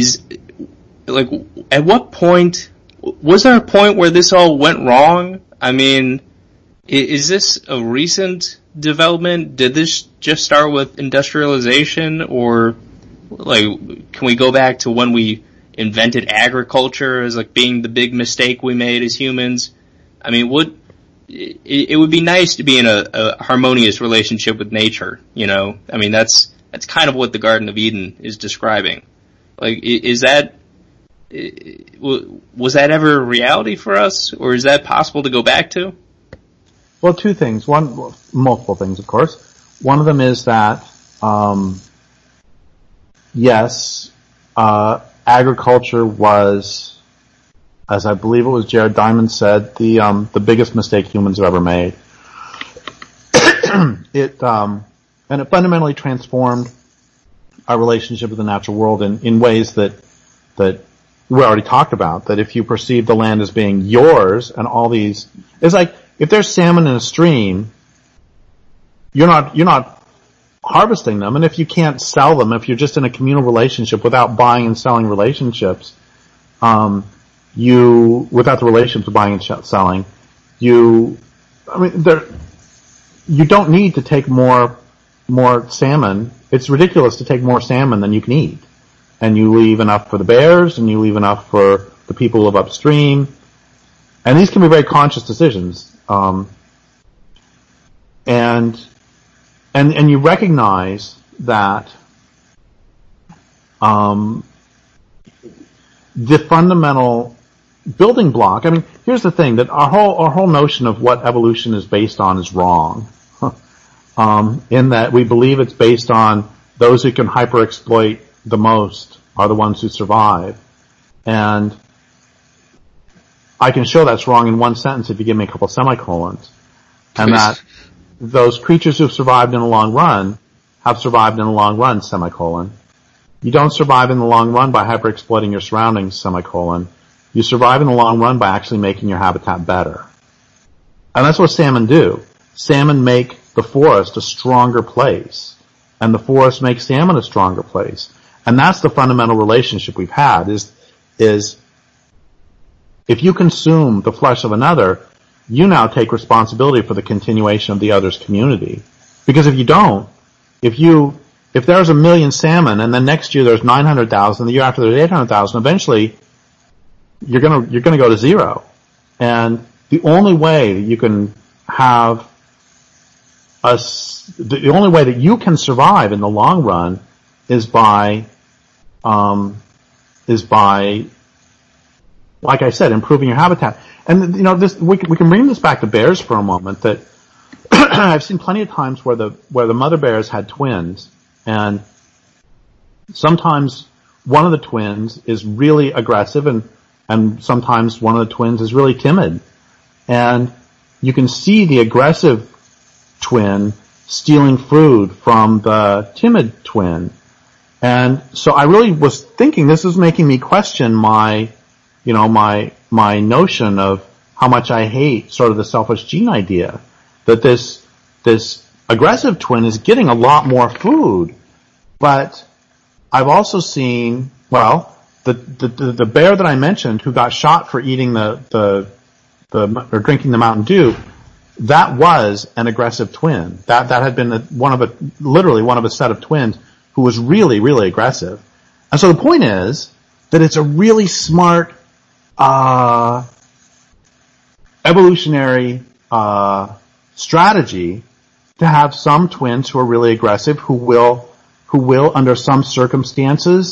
S1: like, at what point, was there a point where this all went wrong? I mean, is this a recent development? Did this just start with industrialization, or like can we go back to when we invented agriculture as like being the big mistake we made as humans? I mean, it would be nice to be in a harmonious relationship with nature, I mean, that's kind of what the Garden of Eden is describing. Like, was that ever a reality for us, or is that possible to go back to?
S2: Well, two things. Multiple things, of course. One of them is that, yes, agriculture was, as I believe it was Jared Diamond said, the biggest mistake humans have ever made. It fundamentally transformed our relationship with the natural world in ways that we already talked about. That if you perceive the land as being yours and all these, it's like, if there's salmon in a stream, you're not harvesting them, and if you can't sell them, if you're just in a communal relationship without buying and selling relationships, without the relationship of buying and selling, you don't need to take more salmon. It's ridiculous to take more salmon than you can eat. And you leave enough for the bears, and you leave enough for the people who live upstream. And these can be very conscious decisions. And you recognize that, the fundamental building block, I mean, here's the thing, that our whole notion of what evolution is based on is wrong. In that we believe it's based on those who can hyper-exploit the most are the ones who survive. And I can show that's wrong in one sentence if you give me a couple semicolons. And that those creatures who've survived in the long run have survived in the long run, semicolon. You don't survive in the long run by hyper-exploiting your surroundings, semicolon. You survive in the long run by actually making your habitat better. And that's what salmon do. Salmon make the forest a stronger place. And the forest makes salmon a stronger place. And that's the fundamental relationship we've had, is if you consume the flesh of another, you now take responsibility for the continuation of the other's community. Because if you don't, if you if there's 1 million salmon and then next year there's 900,000, the year after there's 800,000, eventually you're gonna go to zero. And the only way that you can have the only way that you can survive in the long run is by, like I said, improving your habitat. And we can bring this back to bears for a moment. That I've seen plenty of times where the mother bears had twins, and sometimes one of the twins is really aggressive, and sometimes one of the twins is really timid. And you can see the aggressive twin stealing food from the timid twin. And so I really was thinking this is making me question my notion of how much I hate sort of the selfish gene idea. That this aggressive twin is getting a lot more food. But I've also seen, the bear that I mentioned who got shot for eating or drinking the Mountain Dew, that was an aggressive twin. That had been literally one of a set of twins who was really, really aggressive. And so the point is that it's a really smart, evolutionary, strategy to have some twins who are really aggressive who will under some circumstances,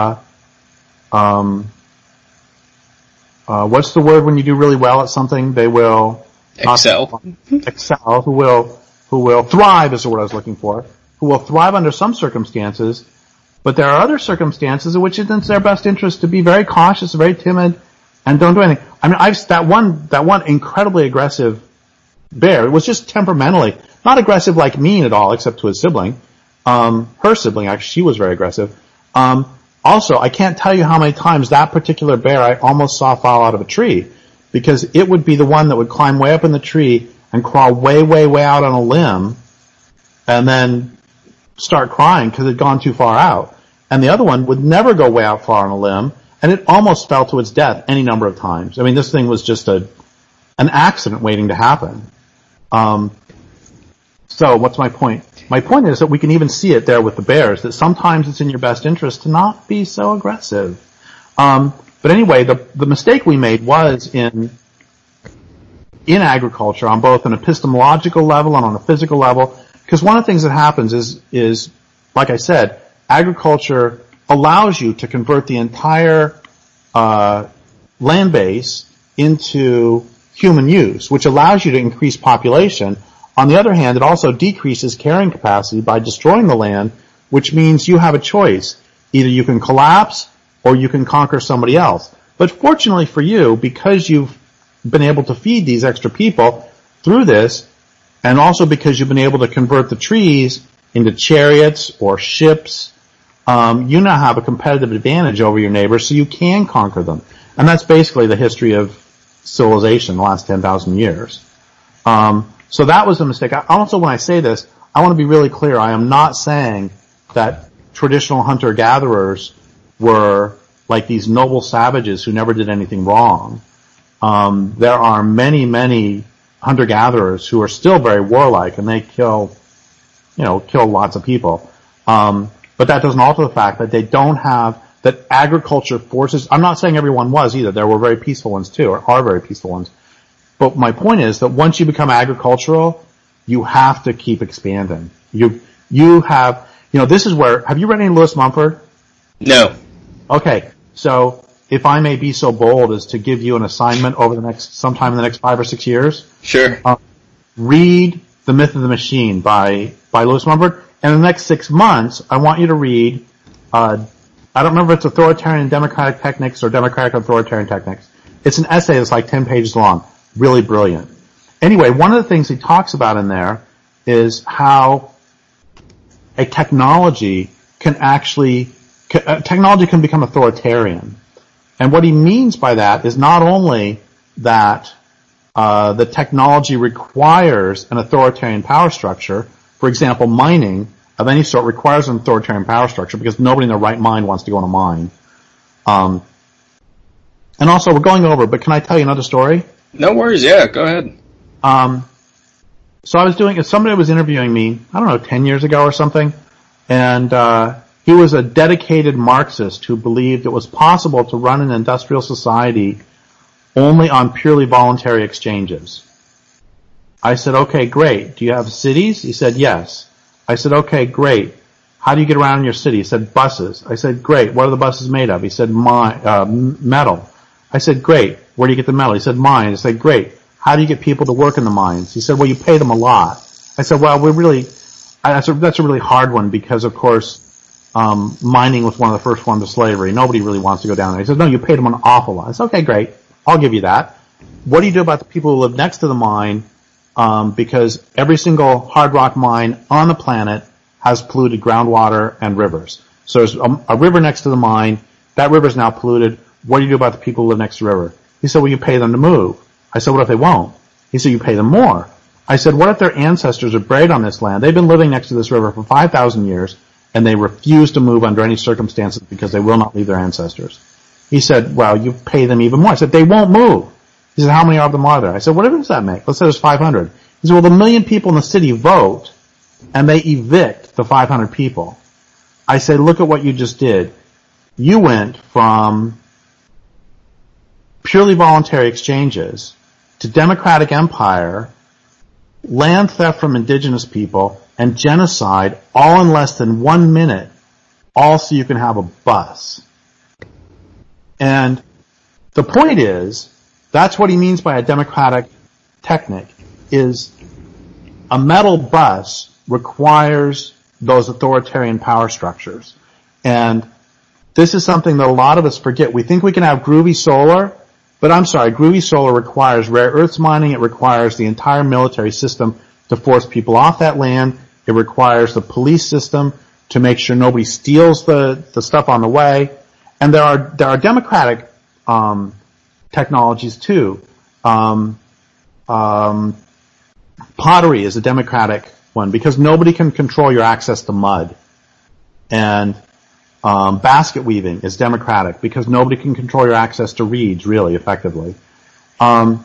S2: what's the word when you do really well at something? They will
S1: excel.
S2: Excel. Who will thrive is the word I was looking for. Who will thrive under some circumstances, but there are other circumstances in which it's in their best interest to be very cautious, very timid, and don't do anything. I mean, that one incredibly aggressive bear was just temperamentally not aggressive like me at all, except to his sibling. Her sibling, actually, she was very aggressive. Also, I can't tell you how many times that particular bear I almost saw fall out of a tree, because it would be the one that would climb way up in the tree and crawl way, way, way out on a limb, and then start crying because it had gone too far out. And the other one would never go way out far on a limb, and it almost fell to its death any number of times. I mean, this thing was just an accident waiting to happen. So what's my point? My point is that we can even see it there with the bears, that sometimes it's in your best interest to not be so aggressive. But anyway, the mistake we made was in agriculture on both an epistemological level and on a physical level, because one of the things that happens is, like I said, agriculture allows you to convert the entire land base into human use, which allows you to increase population. On the other hand, it also decreases carrying capacity by destroying the land, which means you have a choice. Either you can collapse or you can conquer somebody else. But fortunately for you, because you've been able to feed these extra people through this, and also because you've been able to convert the trees into chariots or ships, you now have a competitive advantage over your neighbors, so you can conquer them. And that's basically the history of civilization the last 10,000 years. So that was a mistake. Also, when I say this, I want to be really clear. I am not saying that traditional hunter-gatherers were like these noble savages who never did anything wrong. There are many, many hunter-gatherers who are still very warlike, and they kill lots of people. But that doesn't alter the fact that they don't have, that agriculture forces, I'm not saying everyone was either. There were very peaceful ones too, or are very peaceful ones. But my point is that once you become agricultural, you have to keep expanding. You have, this is where, have you read any Lewis Mumford?
S1: No.
S2: Okay. So if I may be so bold as to give you an assignment sometime in the next 5 or 6 years.
S1: Sure.
S2: Read The Myth of the Machine by Lewis Mumford. And in the next 6 months, I want you to read, I don't remember if it's Authoritarian Democratic Techniques or Democratic Authoritarian Techniques. It's an essay that's like 10 pages long. Really brilliant. Anyway, one of the things he talks about in there is how a technology can become authoritarian. And what he means by that is not only that the technology requires an authoritarian power structure. For example, mining of any sort requires an authoritarian power structure because nobody in their right mind wants to go in a mine. And also, we're going over, but can I tell you another story?
S1: No worries, yeah, go ahead.
S2: So somebody was interviewing me, I don't know, 10 years ago or something, And he was a dedicated Marxist who believed it was possible to run an industrial society only on purely voluntary exchanges. I said, okay, great. Do you have cities? He said, yes. I said, okay, great. How do you get around in your city? He said, buses. I said, great. What are the buses made of? He said, metal. I said, great. Where do you get the metal? He said, mines. I said, great. How do you get people to work in the mines? He said, well, you pay them a lot. I said, well, that's a really hard one because, of course, mining was one of the first forms of slavery. Nobody really wants to go down there. He said, no, you paid them an awful lot. I said, okay, great. I'll give you that. What do you do about the people who live next to the mine? Because every single hard rock mine on the planet has polluted groundwater and rivers. So there's a river next to the mine. That river is now polluted. What do you do about the people who live next to the river? He said, well, you pay them to move. I said, what if they won't? He said, you pay them more. I said, what if their ancestors are buried on this land? They've been living next to this river for 5,000 years, and they refuse to move under any circumstances because they will not leave their ancestors. He said, well, you pay them even more. I said, they won't move. He said, how many of them are there? I said, what difference does that make? Let's say there's 500. He said, well, the million people in the city vote, and they evict the 500 people. I said, look at what you just did. You went from purely voluntary exchanges to democratic empire, land theft from indigenous people, and genocide all in less than 1 minute, all so you can have a bus. And the point is, that's what he means by a democratic technique, is a metal bus requires those authoritarian power structures. And this is something that a lot of us forget. We think we can have groovy solar, but I'm sorry, groovy solar requires rare earths mining. It requires the entire military system to force people off that land. It requires the police system to make sure nobody steals the stuff on the way. And there are democratic technologies too. Pottery is a democratic one because nobody can control your access to mud. And basket weaving is democratic because nobody can control your access to reeds really effectively. But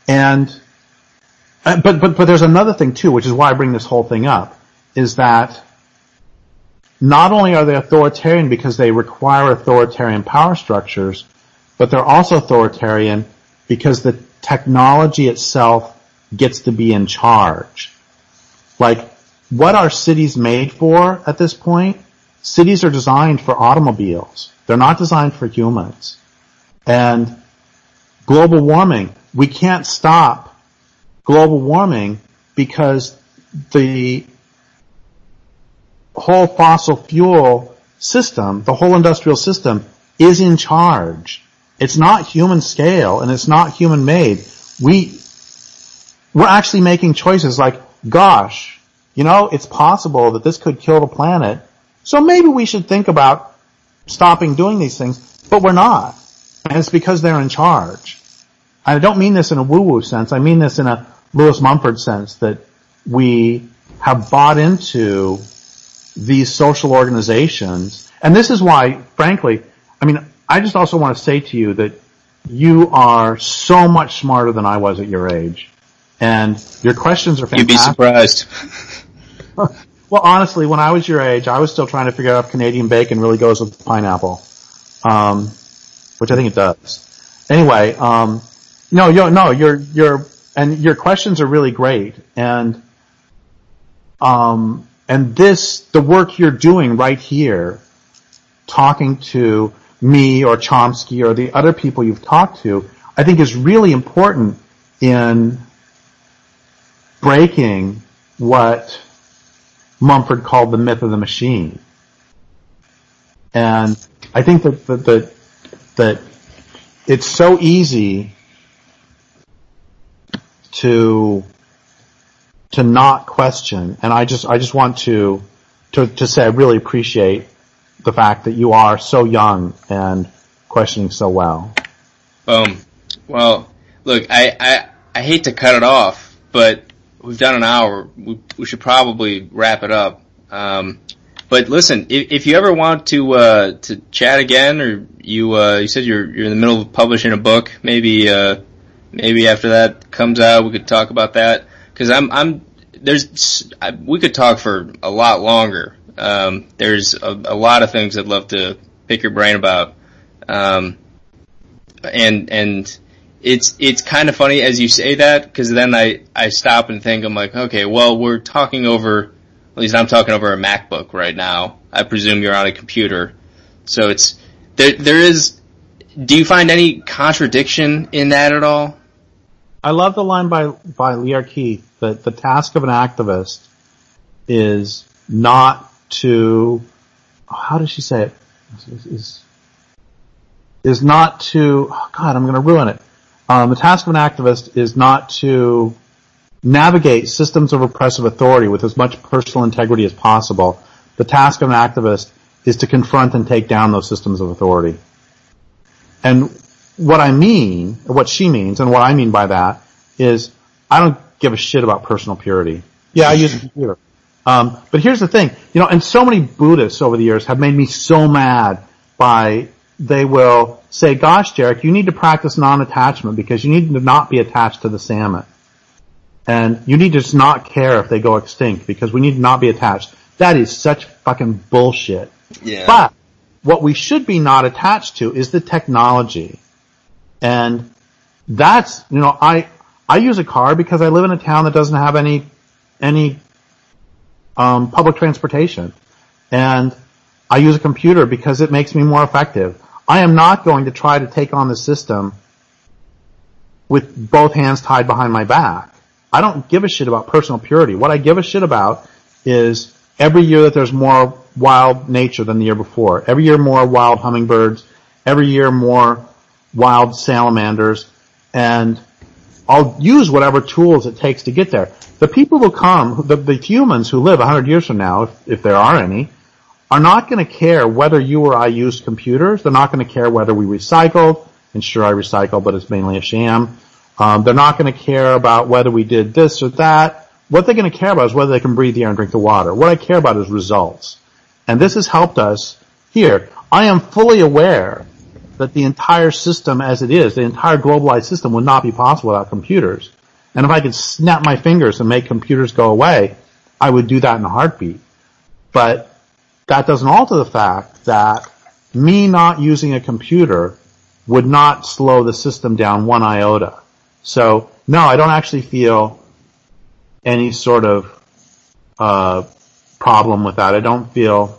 S2: there's another thing too, which is why I bring this whole thing up, is that not only are they authoritarian because they require authoritarian power structures, but they're also authoritarian because the technology itself gets to be in charge. Like, what are cities made for at this point? Cities are designed for automobiles. They're not designed for humans. And global warming, we can't stop global warming because the whole fossil fuel system, the whole industrial system is in charge. It's not human scale and it's not human made. We're actually making choices like, gosh, it's possible that this could kill the planet. So maybe we should think about stopping doing these things, but we're not. And it's because they're in charge. I don't mean this in a woo-woo sense. I mean this in a Lewis Mumford sense, that we have bought into these social organizations. And this is why, frankly, I just also want to say to you that you are so much smarter than I was at your age. And your questions are fantastic.
S1: You'd be surprised.
S2: Well, honestly, when I was your age, I was still trying to figure out if Canadian bacon really goes with pineapple, which I think it does. Anyway, your questions are really great, and the work you're doing right here, talking to me or Chomsky or the other people you've talked to, I think is really important in breaking what Mumford called the myth of the machine. And I think that it's so easy to not question. And I just want to say I really appreciate the fact that you are so young and questioning so well.
S1: Well, look, I hate to cut it off, but we've done an hour. We should probably wrap it up. But listen, if you ever want to chat again, or you said you're in the middle of publishing a book, maybe after that comes out, we could talk about that. Cause we could talk for a lot longer. There's a lot of things I'd love to pick your brain about. And it's kind of funny as you say that, because then I stop and think, I'm like, okay, well, we're talking over, at least I'm talking over a MacBook right now. I presume you're on a computer. So there is, do you find any contradiction in that at all?
S2: I love the line by Lear Keith that the task of an activist is not to, how does she say it? Is not to, oh God, I'm going to ruin it. The task of an activist is not to navigate systems of oppressive authority with as much personal integrity as possible. The task of an activist is to confront and take down those systems of authority. And what I mean, what she means, and what I mean by that is I don't give a shit about personal purity. Yeah, I use a computer. But here's the thing, and so many Buddhists over the years have made me so mad they will say, gosh, Derek, you need to practice non-attachment because you need to not be attached to the salmon. And you need to just not care if they go extinct because we need to not be attached. That is such fucking bullshit.
S1: Yeah.
S2: But what we should be not attached to is the technology. And that's, I use a car because I live in a town that doesn't have any public transportation. And I use a computer because it makes me more effective. I am not going to try to take on the system with both hands tied behind my back. I don't give a shit about personal purity. What I give a shit about is every year that there's more wild nature than the year before. Every year more wild hummingbirds. Every year more wild salamanders. And I'll use whatever tools it takes to get there. The people who come, the humans who live 100 years from now, if there are any, are not going to care whether you or I used computers. They're not going to care whether we recycled. And sure, I recycle, but it's mainly a sham. They're not going to care about whether we did this or that. What they're going to care about is whether they can breathe the air and drink the water. What I care about is results. And this has helped us here. I am fully aware that the entire system as it is, the entire globalized system would not be possible without computers. And if I could snap my fingers and make computers go away, I would do that in a heartbeat. But that doesn't alter the fact that me not using a computer would not slow the system down one iota. So, no, I don't actually feel any sort of problem with that. I don't feel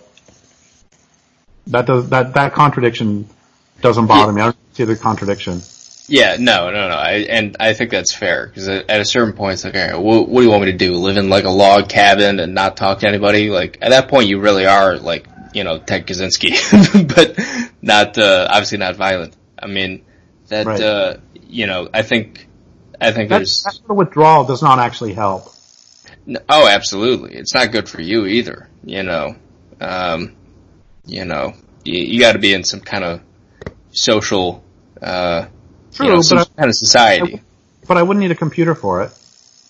S2: that contradiction doesn't bother me. I don't see the contradiction.
S1: Yeah, no. I think that's fair, because at a certain point it's like, all right, what do you want me to do? Live in like a log cabin and not talk to anybody? Like, at that point you really are like, Ted Kaczynski, but not, obviously not violent. I mean, that, right. I think there's... That sort of withdrawal does not actually help.
S2: No,
S1: oh, absolutely. It's not good for you either, you gotta be in some kind of social,
S2: True,
S1: some kind of society.
S2: But I wouldn't need a computer for it.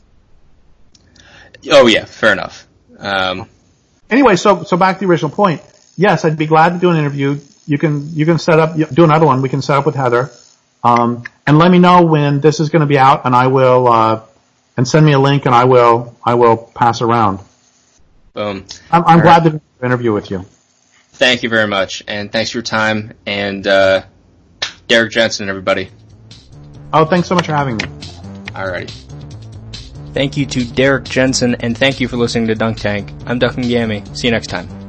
S1: Oh yeah, fair enough.
S2: Anyway, so back to the original point. Yes, I'd be glad to do an interview. You can set up, do another one. We can set up with Heather. And let me know when this is going to be out, and I will, and send me a link, and I will pass around.
S1: Boom.
S2: I'm glad to do an interview with you.
S1: Thank you very much, and thanks for your time, and, Derek Jensen, everybody.
S2: Oh, thanks so much for having me.
S1: Alrighty. Thank you to Derek Jensen, and thank you for listening to Dunk Tank. I'm Duncan Gammy. See you next time.